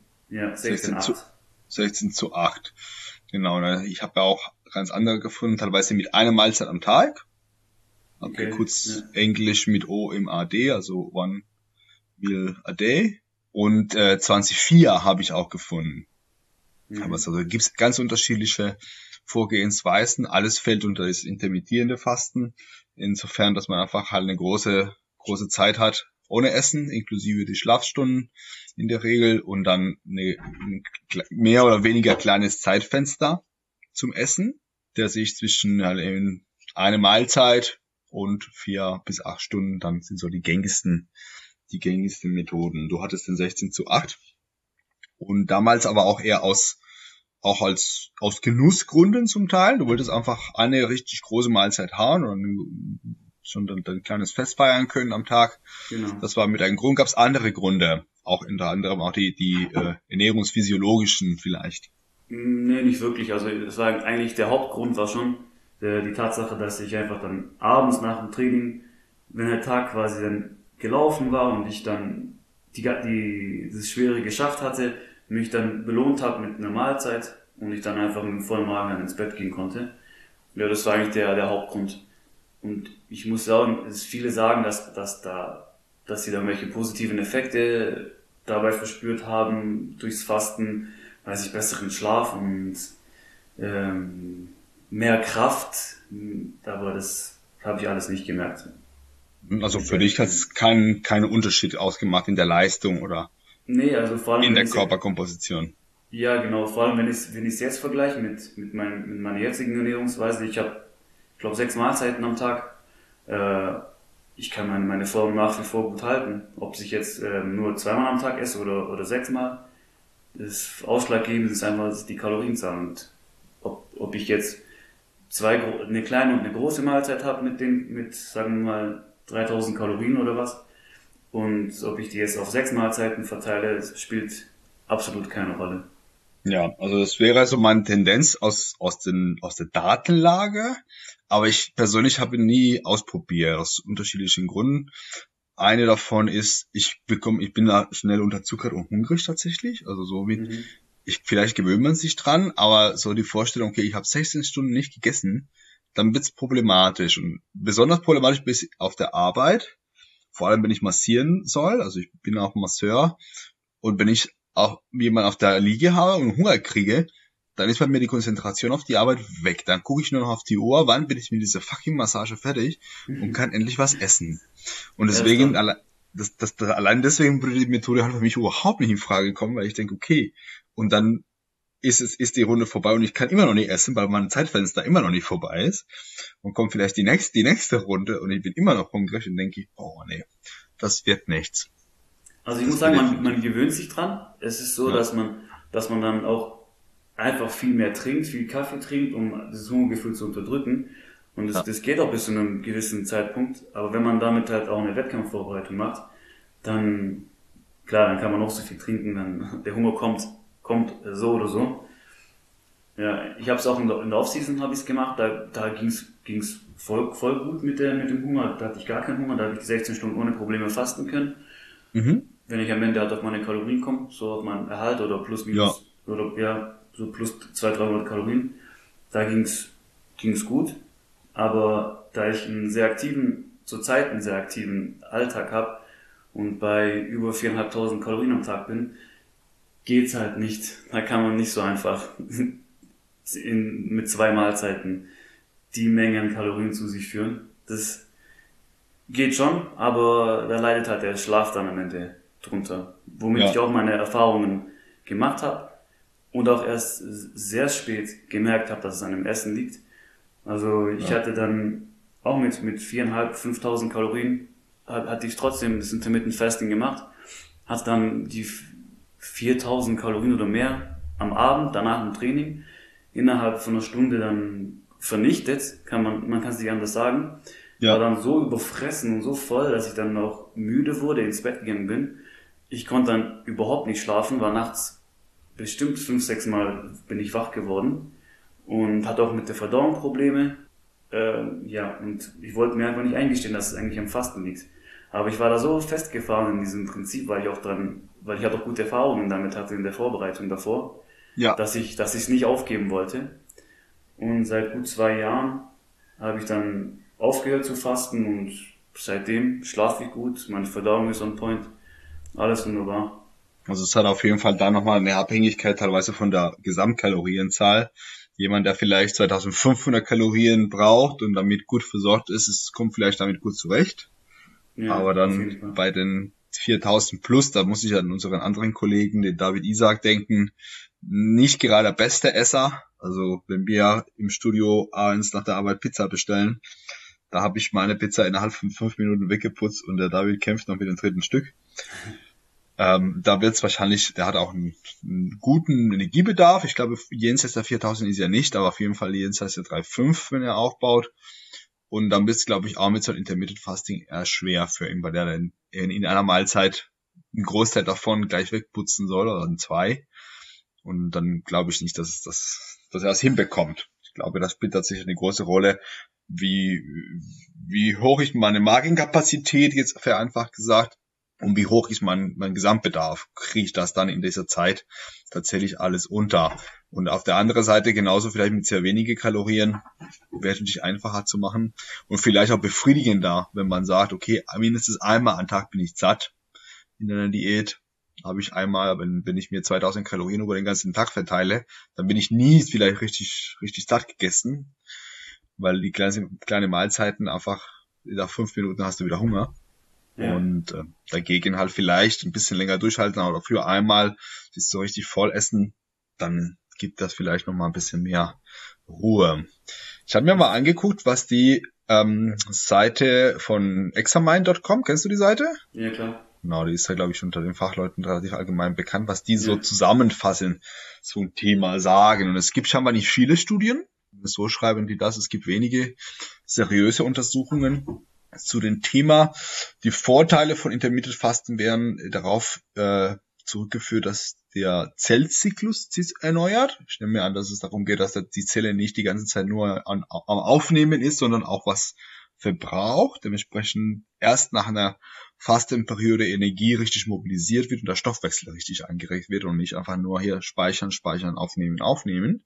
16 zu 8. Genau, ich habe ja auch ganz andere gefunden, teilweise mit einer Mahlzeit am Tag. Okay, kurz Englisch mit OMAD, also One Meal a Day. Und 24 habe ich auch gefunden. Also gibt's ganz unterschiedliche Vorgehensweisen. Alles fällt unter das intermittierende Fasten. Insofern, dass man einfach halt eine große Zeit hat ohne Essen, inklusive die Schlafstunden in der Regel und dann ein mehr oder weniger kleines Zeitfenster zum Essen, der sich zwischen halt eben eine Mahlzeit und 4 bis 8 Stunden, dann sind so die gängigsten Methoden. Du hattest den 16 zu 8 und damals aber auch eher aus Genussgründen zum Teil. Du wolltest einfach eine richtig große Mahlzeit haben und schon dann ein kleines Fest feiern können am Tag. Genau. Das war mit einem Grund. Gab es andere Gründe, auch unter anderem auch die ernährungsphysiologischen vielleicht? Nee, nicht wirklich. Also das war eigentlich der Hauptgrund war schon die Tatsache, dass ich einfach dann abends nach dem Training, wenn der Tag quasi dann gelaufen war und ich dann das Schwere geschafft hatte, mich dann belohnt habe mit einer Mahlzeit und ich dann einfach mit dem vollen Magen dann ins Bett gehen konnte. Ja, das war eigentlich der Hauptgrund. Und ich muss sagen, viele sagen, dass sie da welche positiven Effekte dabei verspürt haben durchs Fasten, weiß ich, besseren Schlaf und mehr Kraft, aber das habe ich alles nicht gemerkt. Also für dich hat es keinen Unterschied ausgemacht in der Leistung oder also vor allem in der Körperkomposition? Ja, genau, vor allem wenn ich es jetzt vergleiche mit meiner jetzigen Ernährungsweise. Ich habe, ich glaube, 6 Mahlzeiten am Tag. Ich kann meine Form nach wie vor gut halten. Ob ich jetzt nur 2-mal am Tag esse oder 6-mal, das Ausschlaggebende ist einfach die Kalorienzahl. Und ob ich jetzt eine kleine und eine große Mahlzeit habe mit sagen wir mal 3000 Kalorien oder was, und ob ich die jetzt auf 6 Mahlzeiten verteile, spielt absolut keine Rolle. Ja, also das wäre so meine Tendenz aus der Datenlage, aber ich persönlich habe ihn nie ausprobiert, aus unterschiedlichen Gründen. Eine davon ist, ich bin da schnell unterzuckert und hungrig tatsächlich, also so wie, vielleicht gewöhnt man sich dran, aber so die Vorstellung, okay, ich habe 16 Stunden nicht gegessen, dann wird's problematisch und besonders problematisch bis auf der Arbeit, vor allem wenn ich massieren soll, also ich bin auch Masseur und wenn ich auch jemand auf der Liege habe und Hunger kriege, dann ist bei mir die Konzentration auf die Arbeit weg. Dann gucke ich nur noch auf die Uhr, wann bin ich mit dieser fucking Massage fertig und kann endlich was essen. Und deswegen, allein deswegen würde die Methode halt für mich überhaupt nicht in Frage kommen, weil ich denke, okay, und dann ist die Runde vorbei und ich kann immer noch nicht essen, weil mein Zeitfenster immer noch nicht vorbei ist. Und kommt vielleicht die nächste Runde und ich bin immer noch hungrig und denke, oh nee, das wird nichts. Also ich muss sagen, man gewöhnt sich dran. Es ist so, dass man dann auch einfach viel mehr trinkt, viel Kaffee trinkt, um das Hungergefühl zu unterdrücken. Und das geht auch bis zu einem gewissen Zeitpunkt. Aber wenn man damit halt auch eine Wettkampfvorbereitung macht, dann kann man noch so viel trinken, dann der Hunger kommt so oder so. Ja, ich habe es auch in der Offseason habe ich es gemacht. Da ging's voll gut mit dem Hunger. Da hatte ich gar keinen Hunger. Da habe ich die 16 Stunden ohne Probleme fasten können. Wenn ich am Ende halt auf meine Kalorien komme, so auf meinen Erhalt oder plus minus oder so plus 200-300 Kalorien, da ging's gut. Aber da ich zurzeit einen sehr aktiven Alltag habe und bei über 4.500 Kalorien am Tag bin, geht's halt nicht. Da kann man nicht so einfach mit 2 Mahlzeiten die Menge an Kalorien zu sich führen. Das geht schon, aber da leidet halt der Schlaf dann am Ende drunter. Womit ich auch meine Erfahrungen gemacht habe und auch erst sehr spät gemerkt habe, dass es an dem Essen liegt. Also ich hatte dann auch mit 4.500, 5.000 Kalorien hatte ich trotzdem das Intermittent Fasting gemacht, hat dann die 4000 Kalorien oder mehr am Abend, danach im Training, innerhalb von einer Stunde dann vernichtet, man kann es nicht anders sagen. Ja. War dann so überfressen und so voll, dass ich dann auch müde wurde, ins Bett gegangen bin. Ich konnte dann überhaupt nicht schlafen, war nachts bestimmt 5-6 Mal bin ich wach geworden und hatte auch mit der Verdauung Probleme. Und ich wollte mir einfach nicht eingestehen, dass es eigentlich am Fasten liegt. Aber ich war da so festgefahren in diesem Prinzip, weil ich halt auch gute Erfahrungen damit hatte in der Vorbereitung davor, dass ich es nicht aufgeben wollte. Und seit gut 2 Jahren habe ich dann aufgehört zu fasten und seitdem schlafe ich gut, meine Verdauung ist on point, alles wunderbar. Also es hat auf jeden Fall da nochmal eine Abhängigkeit teilweise von der Gesamtkalorienzahl. Jemand, der vielleicht 2500 Kalorien braucht und damit gut versorgt ist, kommt vielleicht damit gut zurecht. Ja, aber dann bei den 4000 plus, da muss ich an unseren anderen Kollegen, den David Isaac, denken, nicht gerade der beste Esser. Also wenn wir im Studio abends nach der Arbeit Pizza bestellen, da habe ich meine Pizza innerhalb von 5 Minuten weggeputzt und der David kämpft noch mit dem 3. Stück. Da wird's wahrscheinlich, der hat auch einen guten Energiebedarf. Ich glaube, jenseits der 4000 ist er nicht, aber auf jeden Fall jenseits der 3,5, wenn er aufbaut. Und dann wird's, glaube ich, auch mit so einem Intermittent Fasting eher schwer für ihn, weil der dann in einer Mahlzeit einen Großteil davon gleich wegputzen soll oder 2. Und dann glaube ich nicht, dass er das hinbekommt. Ich glaube, das spielt tatsächlich eine große Rolle, wie hoch ist meine Magenkapazität, jetzt vereinfacht gesagt, und wie hoch ist mein Gesamtbedarf. Kriege ich das dann in dieser Zeit tatsächlich alles unter? Und auf der anderen Seite genauso vielleicht mit sehr wenige Kalorien wäre es natürlich einfacher zu machen und vielleicht auch befriedigender, wenn man sagt, okay, mindestens einmal am Tag bin ich satt in einer Diät. Habe ich einmal, wenn ich mir 2000 Kalorien über den ganzen Tag verteile, dann bin ich nie vielleicht richtig satt gegessen, weil die kleine Mahlzeiten einfach, nach 5 Minuten hast du wieder Hunger. Ja. Und dagegen halt vielleicht ein bisschen länger durchhalten, aber dafür einmal das so richtig voll essen, dann gibt das vielleicht noch mal ein bisschen mehr Ruhe. Ich habe mir mal angeguckt, was die Seite von examine.com, kennst du die Seite? Ja, klar. Genau, die ist ja, glaube ich, unter den Fachleuten relativ allgemein bekannt, was die so zusammenfassen, so ein Thema sagen. Und es gibt scheinbar nicht viele Studien, so schreiben die das, es gibt wenige seriöse Untersuchungen zu dem Thema. Die Vorteile von Intermittent Fasten werden darauf zurückgeführt, dass der Zellzyklus sich erneuert. Ich nehme mir an, dass es darum geht, dass die Zelle nicht die ganze Zeit nur am Aufnehmen ist, sondern auch was verbraucht. Dementsprechend erst nach einer Fastenperiode Energie richtig mobilisiert wird und der Stoffwechsel richtig angeregt wird und nicht einfach nur hier speichern, aufnehmen.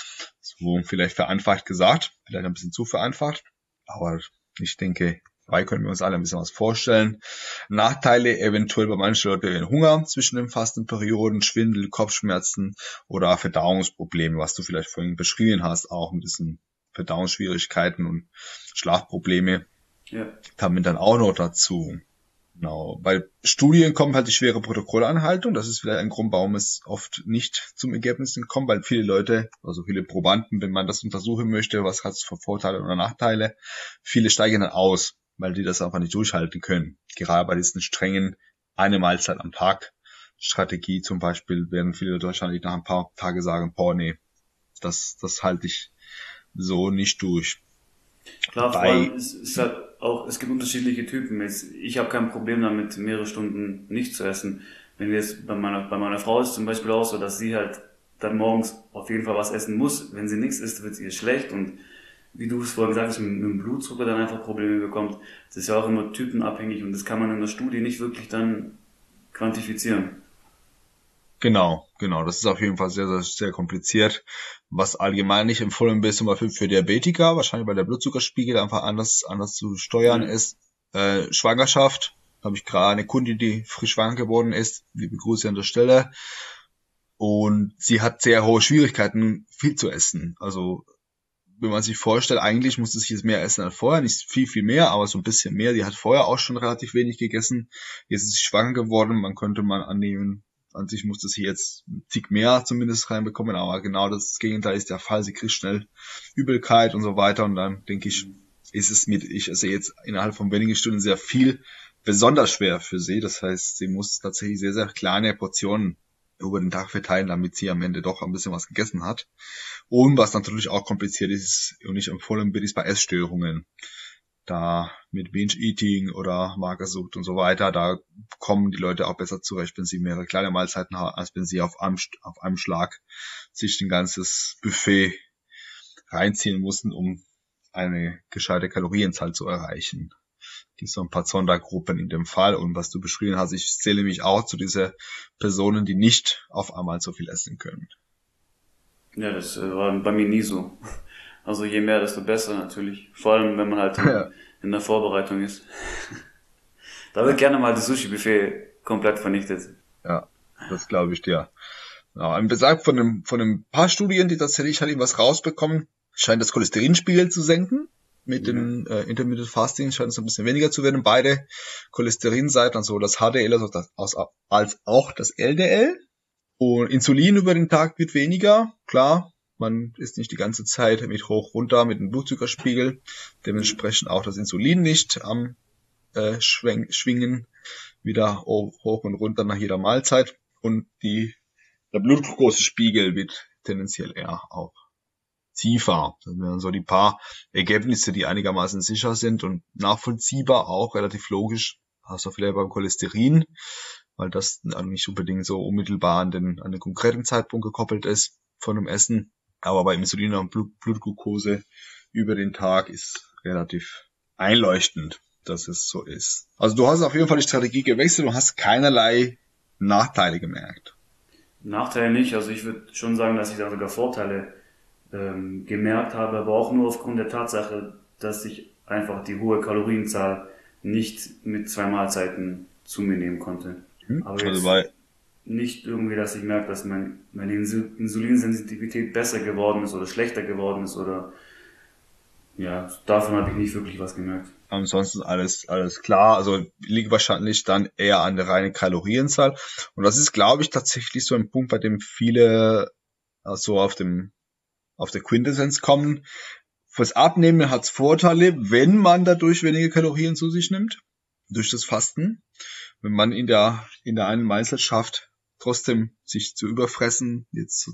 So vielleicht vereinfacht gesagt, vielleicht ein bisschen zu vereinfacht, aber ich denke, dabei können wir uns alle ein bisschen was vorstellen. Nachteile eventuell bei manchen Leuten wären Hunger zwischen den Fastenperioden, Schwindel, Kopfschmerzen oder Verdauungsprobleme, was du vielleicht vorhin beschrieben hast, auch ein bisschen Verdauungsschwierigkeiten und Schlafprobleme. Ja. Kamen dann auch noch dazu. Genau. Bei Studien kommt halt die schwere Protokollanhaltung. Das ist vielleicht ein Grund, warum es oft nicht zum Ergebnis kommt, weil viele Leute, also viele Probanden, wenn man das untersuchen möchte, was hat es für Vorteile oder Nachteile, viele steigen dann aus, weil die das einfach nicht durchhalten können. Gerade bei diesen strengen eine Mahlzeit am Tag Strategie zum Beispiel werden viele Leute wahrscheinlich nach ein paar Tagen sagen, boah, nee, das halte ich so nicht durch. Klar, vor allem ist halt auch, es gibt unterschiedliche Typen. Ich habe kein Problem damit, mehrere Stunden nicht zu essen. Wenn jetzt bei meiner Frau ist zum Beispiel auch so, dass sie halt dann morgens auf jeden Fall was essen muss. Wenn sie nichts isst, wird es ihr schlecht und wie du es vorhin gesagt hast, mit dem Blutzucker dann einfach Probleme bekommt. Das ist ja auch immer typenabhängig und das kann man in der Studie nicht wirklich dann quantifizieren. Genau. Das ist auf jeden Fall sehr, sehr, sehr kompliziert. Was allgemein nicht empfohlen wird, zum Beispiel für Diabetiker, wahrscheinlich weil der Blutzuckerspiegel einfach anders zu steuern ist. Schwangerschaft, habe ich gerade eine Kundin, die frisch schwanger geworden ist, liebe Grüße an der Stelle. Und sie hat sehr hohe Schwierigkeiten, viel zu essen. Also, wenn man sich vorstellt, eigentlich musste sie jetzt mehr essen als vorher, nicht viel, viel mehr, aber so ein bisschen mehr. Die hat vorher auch schon relativ wenig gegessen. Jetzt ist sie schwanger geworden, man könnte mal annehmen, an sich musste sie jetzt einen Tick mehr zumindest reinbekommen, aber genau das Gegenteil ist der Fall. Sie kriegt schnell Übelkeit und so weiter und dann denke ich, ist es ich esse jetzt innerhalb von wenigen Stunden sehr viel besonders schwer für sie. Das heißt, sie muss tatsächlich sehr, sehr kleine Portionen über den Tag verteilen, damit sie am Ende doch ein bisschen was gegessen hat. Und was natürlich auch kompliziert ist und nicht empfohlen wird, ist bei Essstörungen. Da mit Binge-Eating oder Magersucht und so weiter, da kommen die Leute auch besser zurecht, wenn sie mehrere kleine Mahlzeiten haben, als wenn sie auf einem Schlag sich ein ganzes Buffet reinziehen mussten, um eine gescheite Kalorienzahl zu erreichen. Gibt so ein paar Sondergruppen in dem Fall. Und was du beschrieben hast, ich zähle mich auch zu diesen Personen, die nicht auf einmal so viel essen können. Ja, das war bei mir nie so. Also je mehr, desto besser natürlich. Vor allem, wenn man halt in der Vorbereitung ist. Da wird gerne mal das Sushi-Buffet komplett vernichtet. Ja, das glaube ich dir. Ja, ein Besag von ein paar Studien, die tatsächlich halt was rausbekommen, scheint das Cholesterinspiegel zu senken. Mit dem Intermittent Fasting scheint es ein bisschen weniger zu werden. Beide Cholesterinseiten, also das HDL als auch das LDL. Und Insulin über den Tag wird weniger. Klar, man ist nicht die ganze Zeit mit hoch runter mit dem Blutzuckerspiegel. Dementsprechend auch das Insulin nicht am Schwingen. Wieder hoch und runter nach jeder Mahlzeit. Und der Blutglukosespiegel wird tendenziell eher auch tiefer. Das wären so die paar Ergebnisse, die einigermaßen sicher sind und nachvollziehbar, auch relativ logisch, also vielleicht beim Cholesterin, weil das nicht unbedingt so unmittelbar an den konkreten Zeitpunkt gekoppelt ist von dem Essen. Aber bei Insulin und Blutglucose über den Tag ist relativ einleuchtend, dass es so ist. Also du hast auf jeden Fall die Strategie gewechselt und hast keinerlei Nachteile gemerkt. Nachteile nicht, also ich würde schon sagen, dass ich da sogar Vorteile gemerkt habe, aber auch nur aufgrund der Tatsache, dass ich einfach die hohe Kalorienzahl nicht mit 2 Mahlzeiten zu mir nehmen konnte. Aber jetzt nicht irgendwie, dass ich merke, dass meine Insulinsensitivität besser geworden ist oder schlechter geworden ist oder ja, davon habe ich nicht wirklich was gemerkt. Ansonsten alles klar. Also liegt wahrscheinlich dann eher an der reinen Kalorienzahl. Und das ist, glaube ich, tatsächlich so ein Punkt, bei dem viele so auf der Quintessenz kommen. Fürs Abnehmen hat's Vorteile, wenn man dadurch weniger Kalorien zu sich nimmt, durch das Fasten. Wenn man in der einen Mahlzeit schafft, trotzdem sich zu überfressen, jetzt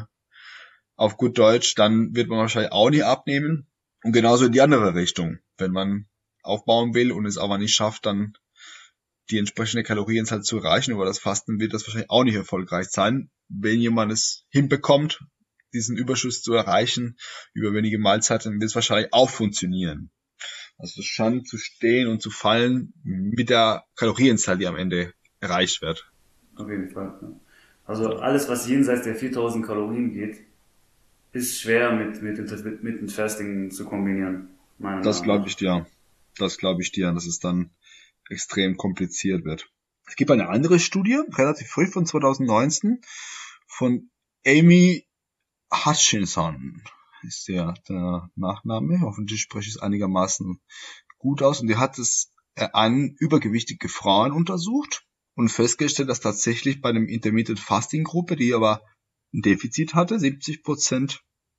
auf gut Deutsch, dann wird man wahrscheinlich auch nicht abnehmen. Und genauso in die andere Richtung. Wenn man aufbauen will und es aber nicht schafft, dann die entsprechende Kalorienzahl zu erreichen über das Fasten, wird das wahrscheinlich auch nicht erfolgreich sein. Wenn jemand es hinbekommt, diesen Überschuss zu erreichen über wenige Mahlzeiten, wird es wahrscheinlich auch funktionieren. Also es scheint zu stehen und zu fallen mit der Kalorienzahl, die am Ende erreicht wird. Auf jeden Fall. Ja. Also alles, was jenseits der 4000 Kalorien geht, ist schwer mit dem Fasting zu kombinieren. Das glaube ich dir. Dass es dann extrem kompliziert wird. Es gibt eine andere Studie, relativ früh von 2019, von Amy Hutchinson ist der Nachname. Hoffentlich spreche ich es einigermaßen gut aus. Und die hat es an übergewichtige Frauen untersucht und festgestellt, dass tatsächlich bei einem Intermittent Fasting Gruppe, die aber ein Defizit hatte, 70%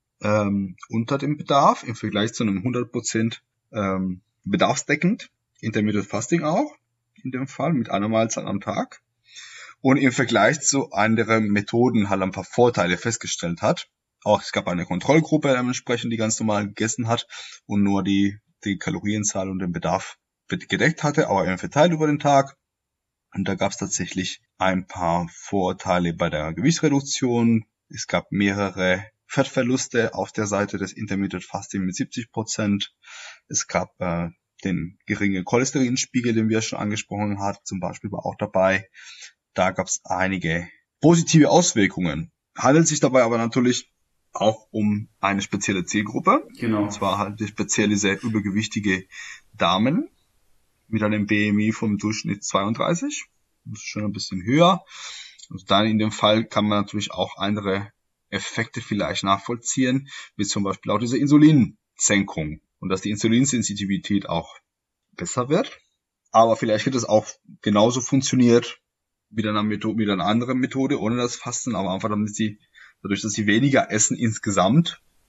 unter dem Bedarf, im Vergleich zu einem 100% bedarfsdeckend, Intermittent Fasting auch, in dem Fall, mit einer Mahlzeit am Tag. Und im Vergleich zu anderen Methoden halt ein paar Vorteile festgestellt hat. Auch es gab eine Kontrollgruppe dementsprechend, die ganz normal gegessen hat und nur die Kalorienzahl und den Bedarf gedeckt hatte, aber eben verteilt über den Tag. Und da gab es tatsächlich ein paar Vorteile bei der Gewichtsreduktion. Es gab mehrere Fettverluste auf der Seite des Intermittent Fasting mit 70%. Es gab den geringen Cholesterinspiegel, den wir schon angesprochen hatten, zum Beispiel war auch dabei. Da gab es einige positive Auswirkungen. Handelt sich dabei aber natürlich auch um eine spezielle Zielgruppe. Genau. Und zwar halt speziell diese übergewichtige Damen mit einem BMI vom Durchschnitt 32. Das ist schon ein bisschen höher. Und dann in dem Fall kann man natürlich auch andere Effekte vielleicht nachvollziehen, wie zum Beispiel auch diese Insulinsenkung und dass die Insulinsensitivität auch besser wird. Aber vielleicht wird es auch genauso funktioniert mit einer anderen Methode ohne das Fasten, aber einfach dadurch, dass sie weniger essen insgesamt,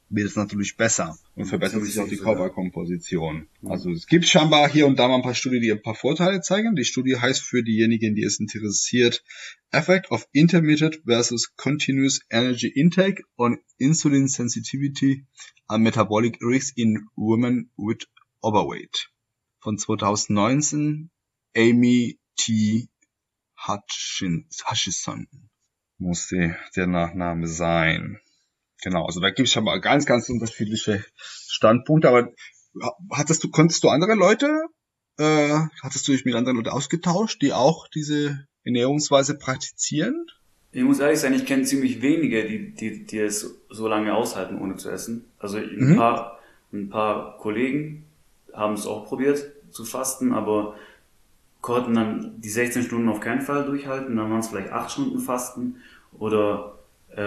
wird es natürlich besser und verbessert sich auch die Körperkomposition. Also es gibt scheinbar hier und da mal ein paar Studien, die ein paar Vorteile zeigen. Die Studie heißt für diejenigen, die es interessiert, Effect of Intermittent versus Continuous Energy Intake on Insulin Sensitivity and Metabolic Risk in Women with Overweight. Von 2019, Amy T. Hutchison muss der Nachname sein. Genau, also da gibt es schon mal ganz, ganz unterschiedliche Standpunkte, aber konntest du andere Leute, hattest du dich mit anderen Leuten ausgetauscht, die auch diese Ernährungsweise praktizieren? Ich muss ehrlich sein, ich kenne ziemlich wenige, die es so lange aushalten, ohne zu essen. Also ein paar Kollegen haben es auch probiert zu fasten, aber konnten dann die 16 Stunden auf keinen Fall durchhalten, dann waren es vielleicht 8 Stunden Fasten oder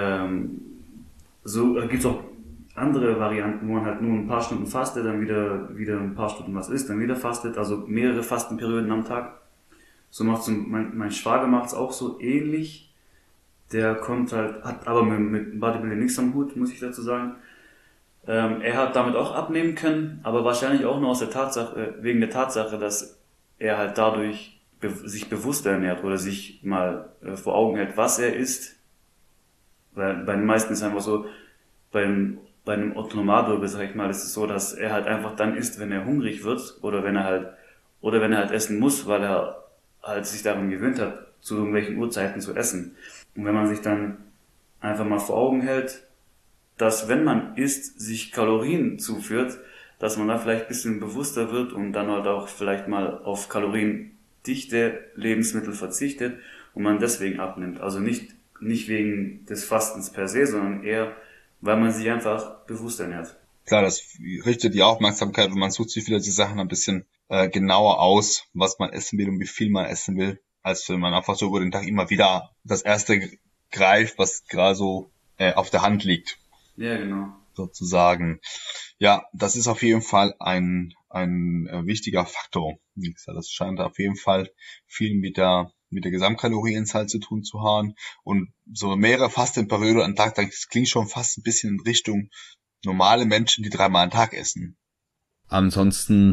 so gibt's auch andere Varianten, wo man halt nur ein paar Stunden fastet, dann wieder ein paar Stunden was isst, dann wieder fastet, also mehrere Fastenperioden am Tag. So macht's mein Schwager macht's auch so ähnlich. Der kommt halt, hat aber mit Bodybuilding nichts am Hut, muss ich dazu sagen. Er hat damit auch abnehmen können, aber wahrscheinlich auch nur wegen der Tatsache, dass er halt dadurch sich bewusster ernährt oder sich mal vor Augen hält, was er isst. Weil bei den meisten ist es einfach so, bei einem Otto Normalbürger, sag ich mal, ist es so, dass er halt einfach dann isst, wenn er hungrig wird oder wenn er halt essen muss, weil er halt sich daran gewöhnt hat, zu irgendwelchen Uhrzeiten zu essen. Und wenn man sich dann einfach mal vor Augen hält, dass wenn man isst, sich Kalorien zuführt, dass man da vielleicht ein bisschen bewusster wird und dann halt auch vielleicht mal auf kaloriendichte Lebensmittel verzichtet und man deswegen abnimmt. Also nicht wegen des Fastens per se, sondern eher, weil man sich einfach bewusst ernährt. Klar, das richtet die Aufmerksamkeit und man sucht sich wieder die Sachen ein bisschen genauer aus, was man essen will und wie viel man essen will, als wenn man einfach so über den Tag immer wieder das erste greift, was gerade so auf der Hand liegt. Ja, genau. Sozusagen. Ja, das ist auf jeden Fall ein wichtiger Faktor. Wie gesagt, das scheint auf jeden Fall viel mit der Gesamtkalorienzahl zu tun zu haben. Und so mehrere Fastenperioden am Tag, das klingt schon fast ein bisschen in Richtung normale Menschen, die 3-mal am Tag essen. Ansonsten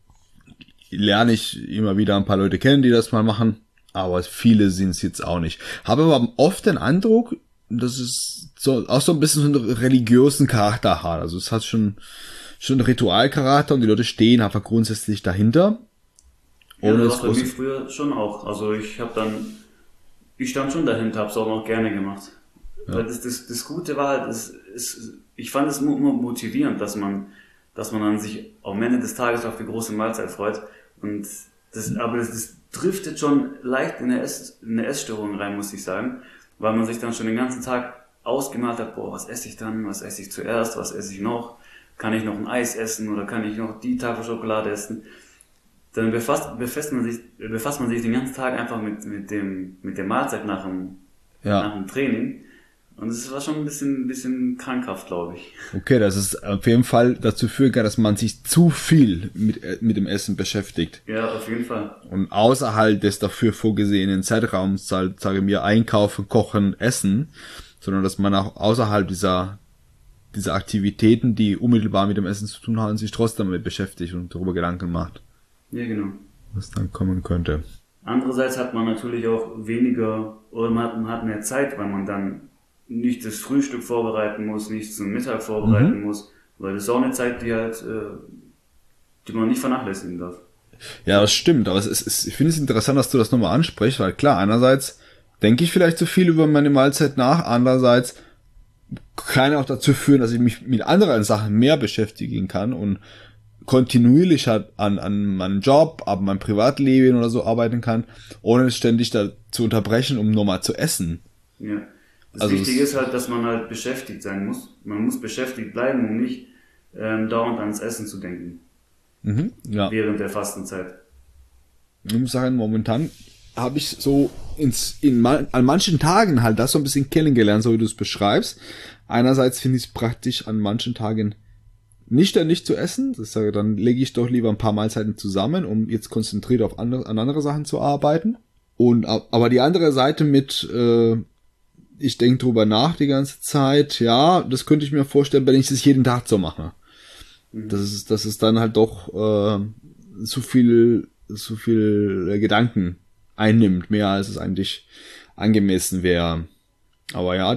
lerne ich immer wieder ein paar Leute kennen, die das mal machen, aber viele sind es jetzt auch nicht. Habe aber oft den Eindruck, dass es auch so ein bisschen so einen religiösen Charakter hat. Also es hat schon einen Ritualcharakter und die Leute stehen einfach grundsätzlich dahinter. Ja, das war bei mir früher schon auch. Also ich stand schon dahinter, hab's auch noch gerne gemacht. Ja. Weil das Gute war halt, ich fand es immer motivierend, dass man dann sich am Ende des Tages auf die große Mahlzeit freut. Und aber das driftet schon leicht in eine Essstörung rein, muss ich sagen. Weil man sich dann schon den ganzen Tag ausgemalt hat, was esse ich dann, was esse ich zuerst, was esse ich noch, kann ich noch ein Eis essen oder kann ich noch die Tafel Schokolade essen. Dann befasst man sich den ganzen Tag einfach mit der Mahlzeit nach dem Training. Und es war schon ein bisschen krankhaft, glaube ich. Okay, das ist auf jeden Fall dazu führen kann, dass man sich zu viel mit dem Essen beschäftigt. Ja, auf jeden Fall. Und außerhalb des dafür vorgesehenen Zeitraums, halt, sage mir, einkaufen, kochen, essen, sondern dass man auch außerhalb dieser Aktivitäten, die unmittelbar mit dem Essen zu tun haben, sich trotzdem damit beschäftigt und darüber Gedanken macht. Ja, genau. Was dann kommen könnte. Andererseits hat man natürlich auch weniger, oder man hat mehr Zeit, weil man dann nicht das Frühstück vorbereiten muss, nicht zum Mittag vorbereiten muss, weil das ist auch eine Zeit, die man nicht vernachlässigen darf. Ja, das stimmt, aber ich finde es interessant, dass du das nochmal ansprichst, weil klar, einerseits denke ich vielleicht zu viel über meine Mahlzeit nach, andererseits kann auch dazu führen, dass ich mich mit anderen Sachen mehr beschäftigen kann und kontinuierlich halt an meinem Job, an meinem Privatleben oder so arbeiten kann, ohne es ständig da zu unterbrechen, um nochmal zu essen. Ja. Das Wichtige ist halt, dass man halt beschäftigt sein muss. Man muss beschäftigt bleiben, um nicht dauernd ans Essen zu denken. Ja. Während der Fastenzeit. Ich muss sagen, momentan habe ich so an manchen Tagen halt das so ein bisschen kennengelernt, so wie du es beschreibst. Einerseits finde ich es praktisch, an manchen Tagen nicht zu essen. Das sage, dann lege ich doch lieber ein paar Mahlzeiten zusammen, um jetzt konzentriert an andere Sachen zu arbeiten. Aber die andere Seite mit ich denke drüber nach die ganze Zeit. Ja, das könnte ich mir vorstellen, wenn ich das jeden Tag so mache. Dass es dann halt doch zu viel Gedanken einnimmt, mehr als es eigentlich angemessen wäre. Aber ja,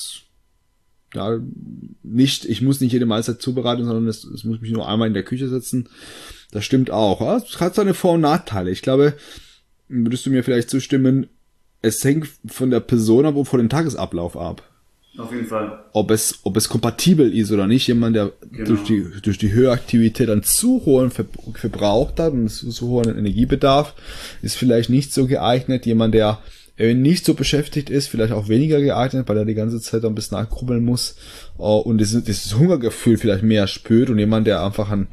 ich muss nicht jede Mahlzeit zubereiten, sondern es muss mich nur einmal in der Küche setzen. Das stimmt auch. Es hat seine Vor- und Nachteile. Ich glaube, würdest du mir vielleicht zustimmen, es hängt von der Person ab und von dem Tagesablauf ab. Auf jeden Fall. Ob es kompatibel ist oder nicht. Jemand, der durch die höhere Aktivität dann zu hohen verbraucht hat und zu hohen Energiebedarf, ist vielleicht nicht so geeignet. Jemand, der nicht so beschäftigt ist, vielleicht auch weniger geeignet, weil er die ganze Zeit ein bisschen nachgrubeln muss und dieses Hungergefühl vielleicht mehr spürt. Und jemand, der einfach an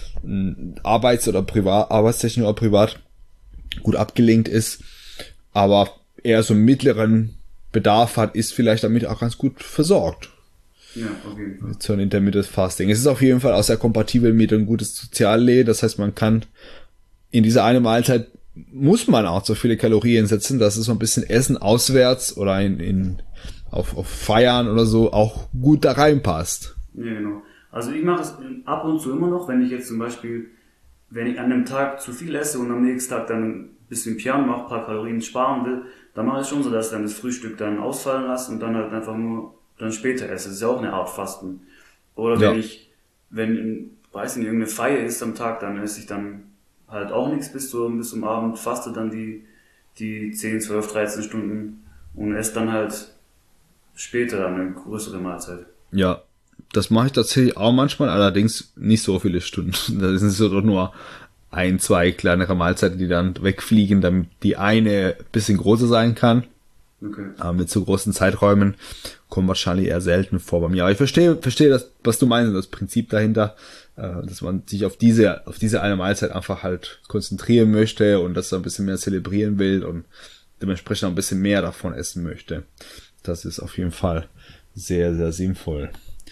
arbeitstechnisch oder privat gut abgelenkt ist, aber eher so einen mittleren Bedarf hat, ist vielleicht damit auch ganz gut versorgt. Ja, auf jeden Fall. Mit so einem Intermittent Fasting. Es ist auf jeden Fall auch sehr kompatibel mit einem gutes Sozialleben. Das heißt, man kann in dieser eine Mahlzeit muss man auch so viele Kalorien setzen, dass es so ein bisschen Essen auswärts oder auf Feiern oder so auch gut da reinpasst. Ja, genau. Also ich mache es ab und zu immer noch, wenn ich jetzt zum Beispiel, wenn ich an einem Tag zu viel esse und am nächsten Tag dann ein bisschen Piano mache, ein paar Kalorien sparen will, dann mache ich schon so, dass ich dann das Frühstück dann ausfallen lasse und dann halt einfach nur dann später esse. Das ist ja auch eine Art Fasten. Oder wenn irgendeine Feier ist am Tag, dann esse ich dann halt auch nichts bis zum Abend, faste dann die 10, 12, 13 Stunden und esse dann halt später dann eine größere Mahlzeit. Ja, das mache ich tatsächlich auch manchmal, allerdings nicht so viele Stunden. Das sind so doch nur 1, 2 kleinere Mahlzeiten, die dann wegfliegen, damit die eine ein bisschen größer sein kann. Okay. Aber mit so großen Zeiträumen kommen wahrscheinlich eher selten vor bei mir. Aber ich verstehe das, was du meinst, das Prinzip dahinter, dass man sich auf diese eine Mahlzeit einfach halt konzentrieren möchte und das ein bisschen mehr zelebrieren will und dementsprechend auch ein bisschen mehr davon essen möchte. Das ist auf jeden Fall sehr, sehr sinnvoll.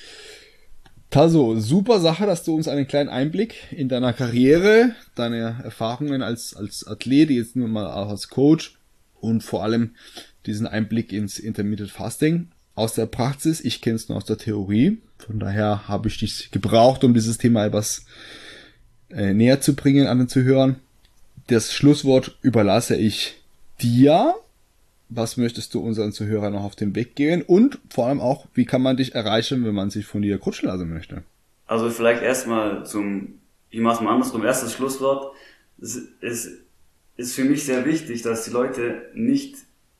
Tasso, super Sache, dass du uns einen kleinen Einblick in deiner Karriere, deine Erfahrungen als Athlet, jetzt nur mal auch als Coach und vor allem diesen Einblick ins Intermittent Fasting aus der Praxis. Ich kenne es nur aus der Theorie, von daher habe ich dich gebraucht, um dieses Thema etwas näher zu bringen, an den Zuhörern. Das Schlusswort überlasse ich dir. Was möchtest du unseren Zuhörern noch auf den Weg geben? Und vor allem auch, wie kann man dich erreichen, wenn man sich von dir coachen lassen möchte? Also vielleicht erstmal ich mache es mal andersrum, erstes Schlusswort. Es ist für mich sehr wichtig, dass die Leute nicht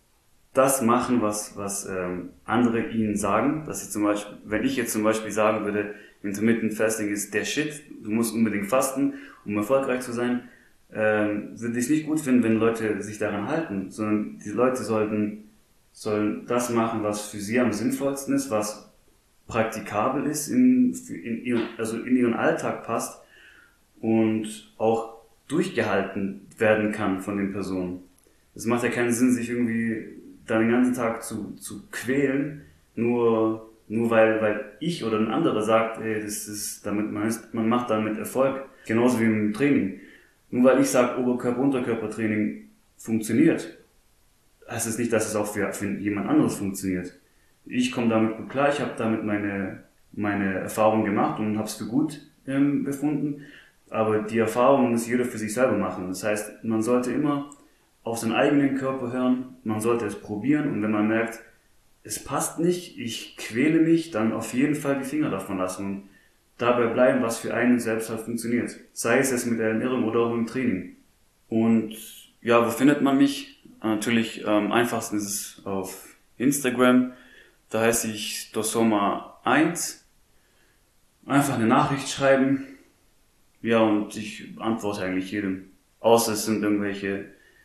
das machen, was andere ihnen sagen. Dass sie zum Beispiel, wenn ich jetzt zum Beispiel sagen würde, Intermittent Fasting ist der Shit, du musst unbedingt fasten, um erfolgreich zu sein, würde ich es nicht gut finden, wenn Leute sich daran halten, sondern die Leute sollen das machen, was für sie am sinnvollsten ist, was praktikabel ist, in ihren Alltag passt und auch durchgehalten werden kann von den Personen. Es macht ja keinen Sinn, sich irgendwie dann den ganzen Tag zu quälen, nur weil ich oder ein anderer sagt, hey, man macht damit Erfolg, genauso wie im Training. Nur weil ich sage, Oberkörper-Unterkörper-Training funktioniert, heißt es nicht, dass es auch für jemand anderes funktioniert. Ich komme damit gut klar, ich habe damit meine Erfahrung gemacht und habe es für gut befunden, aber die Erfahrung muss jeder für sich selber machen. Das heißt, man sollte immer auf seinen eigenen Körper hören, man sollte es probieren und wenn man merkt, es passt nicht, ich quäle mich, dann auf jeden Fall die Finger davon lassen und dabei bleiben, was für einen selbst halt funktioniert. Sei es mit der Ernährung oder auch im Training. Und ja, wo findet man mich? Natürlich am einfachsten ist es auf Instagram. Da heiße ich Dosoma1. Einfach eine Nachricht schreiben. Ja, und ich antworte eigentlich jedem. Außer es sind irgendwelche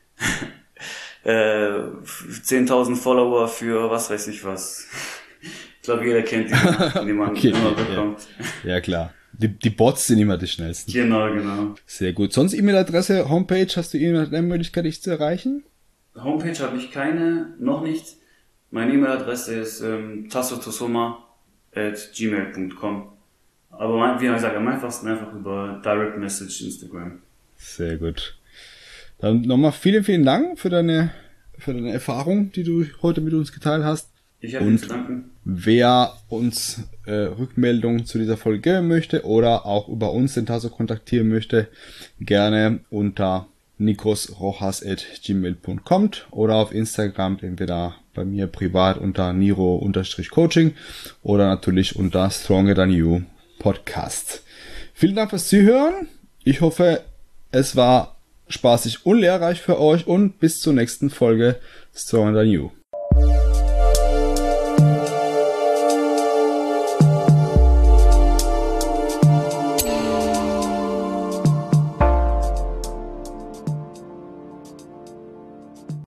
10.000 Follower für was weiß ich was. Ich glaube, jeder kennt die man okay, immer bekommt. Ja, klar. Die Bots sind immer die schnellsten. Genau. Sehr gut. Sonst E-Mail-Adresse, Homepage, hast du irgendeine Möglichkeit, dich zu erreichen? Homepage habe ich keine, noch nicht. Meine E-Mail-Adresse ist tassotosoma@gmail.com. Aber wie gesagt, am einfachsten einfach über Direct Message Instagram. Sehr gut. Dann nochmal vielen, vielen Dank für deine Erfahrung, die du heute mit uns geteilt hast. Ich habe zu danken. Wer uns Rückmeldungen zu dieser Folge geben möchte oder auch über uns den Tasso kontaktieren möchte, gerne unter nikosrojas@gmail.com oder auf Instagram, entweder bei mir privat unter niro_coaching oder natürlich unter Stronger Than You Podcast. Vielen Dank fürs Zuhören. Ich hoffe, es war spaßig und lehrreich für euch und bis zur nächsten Folge Stronger Than You.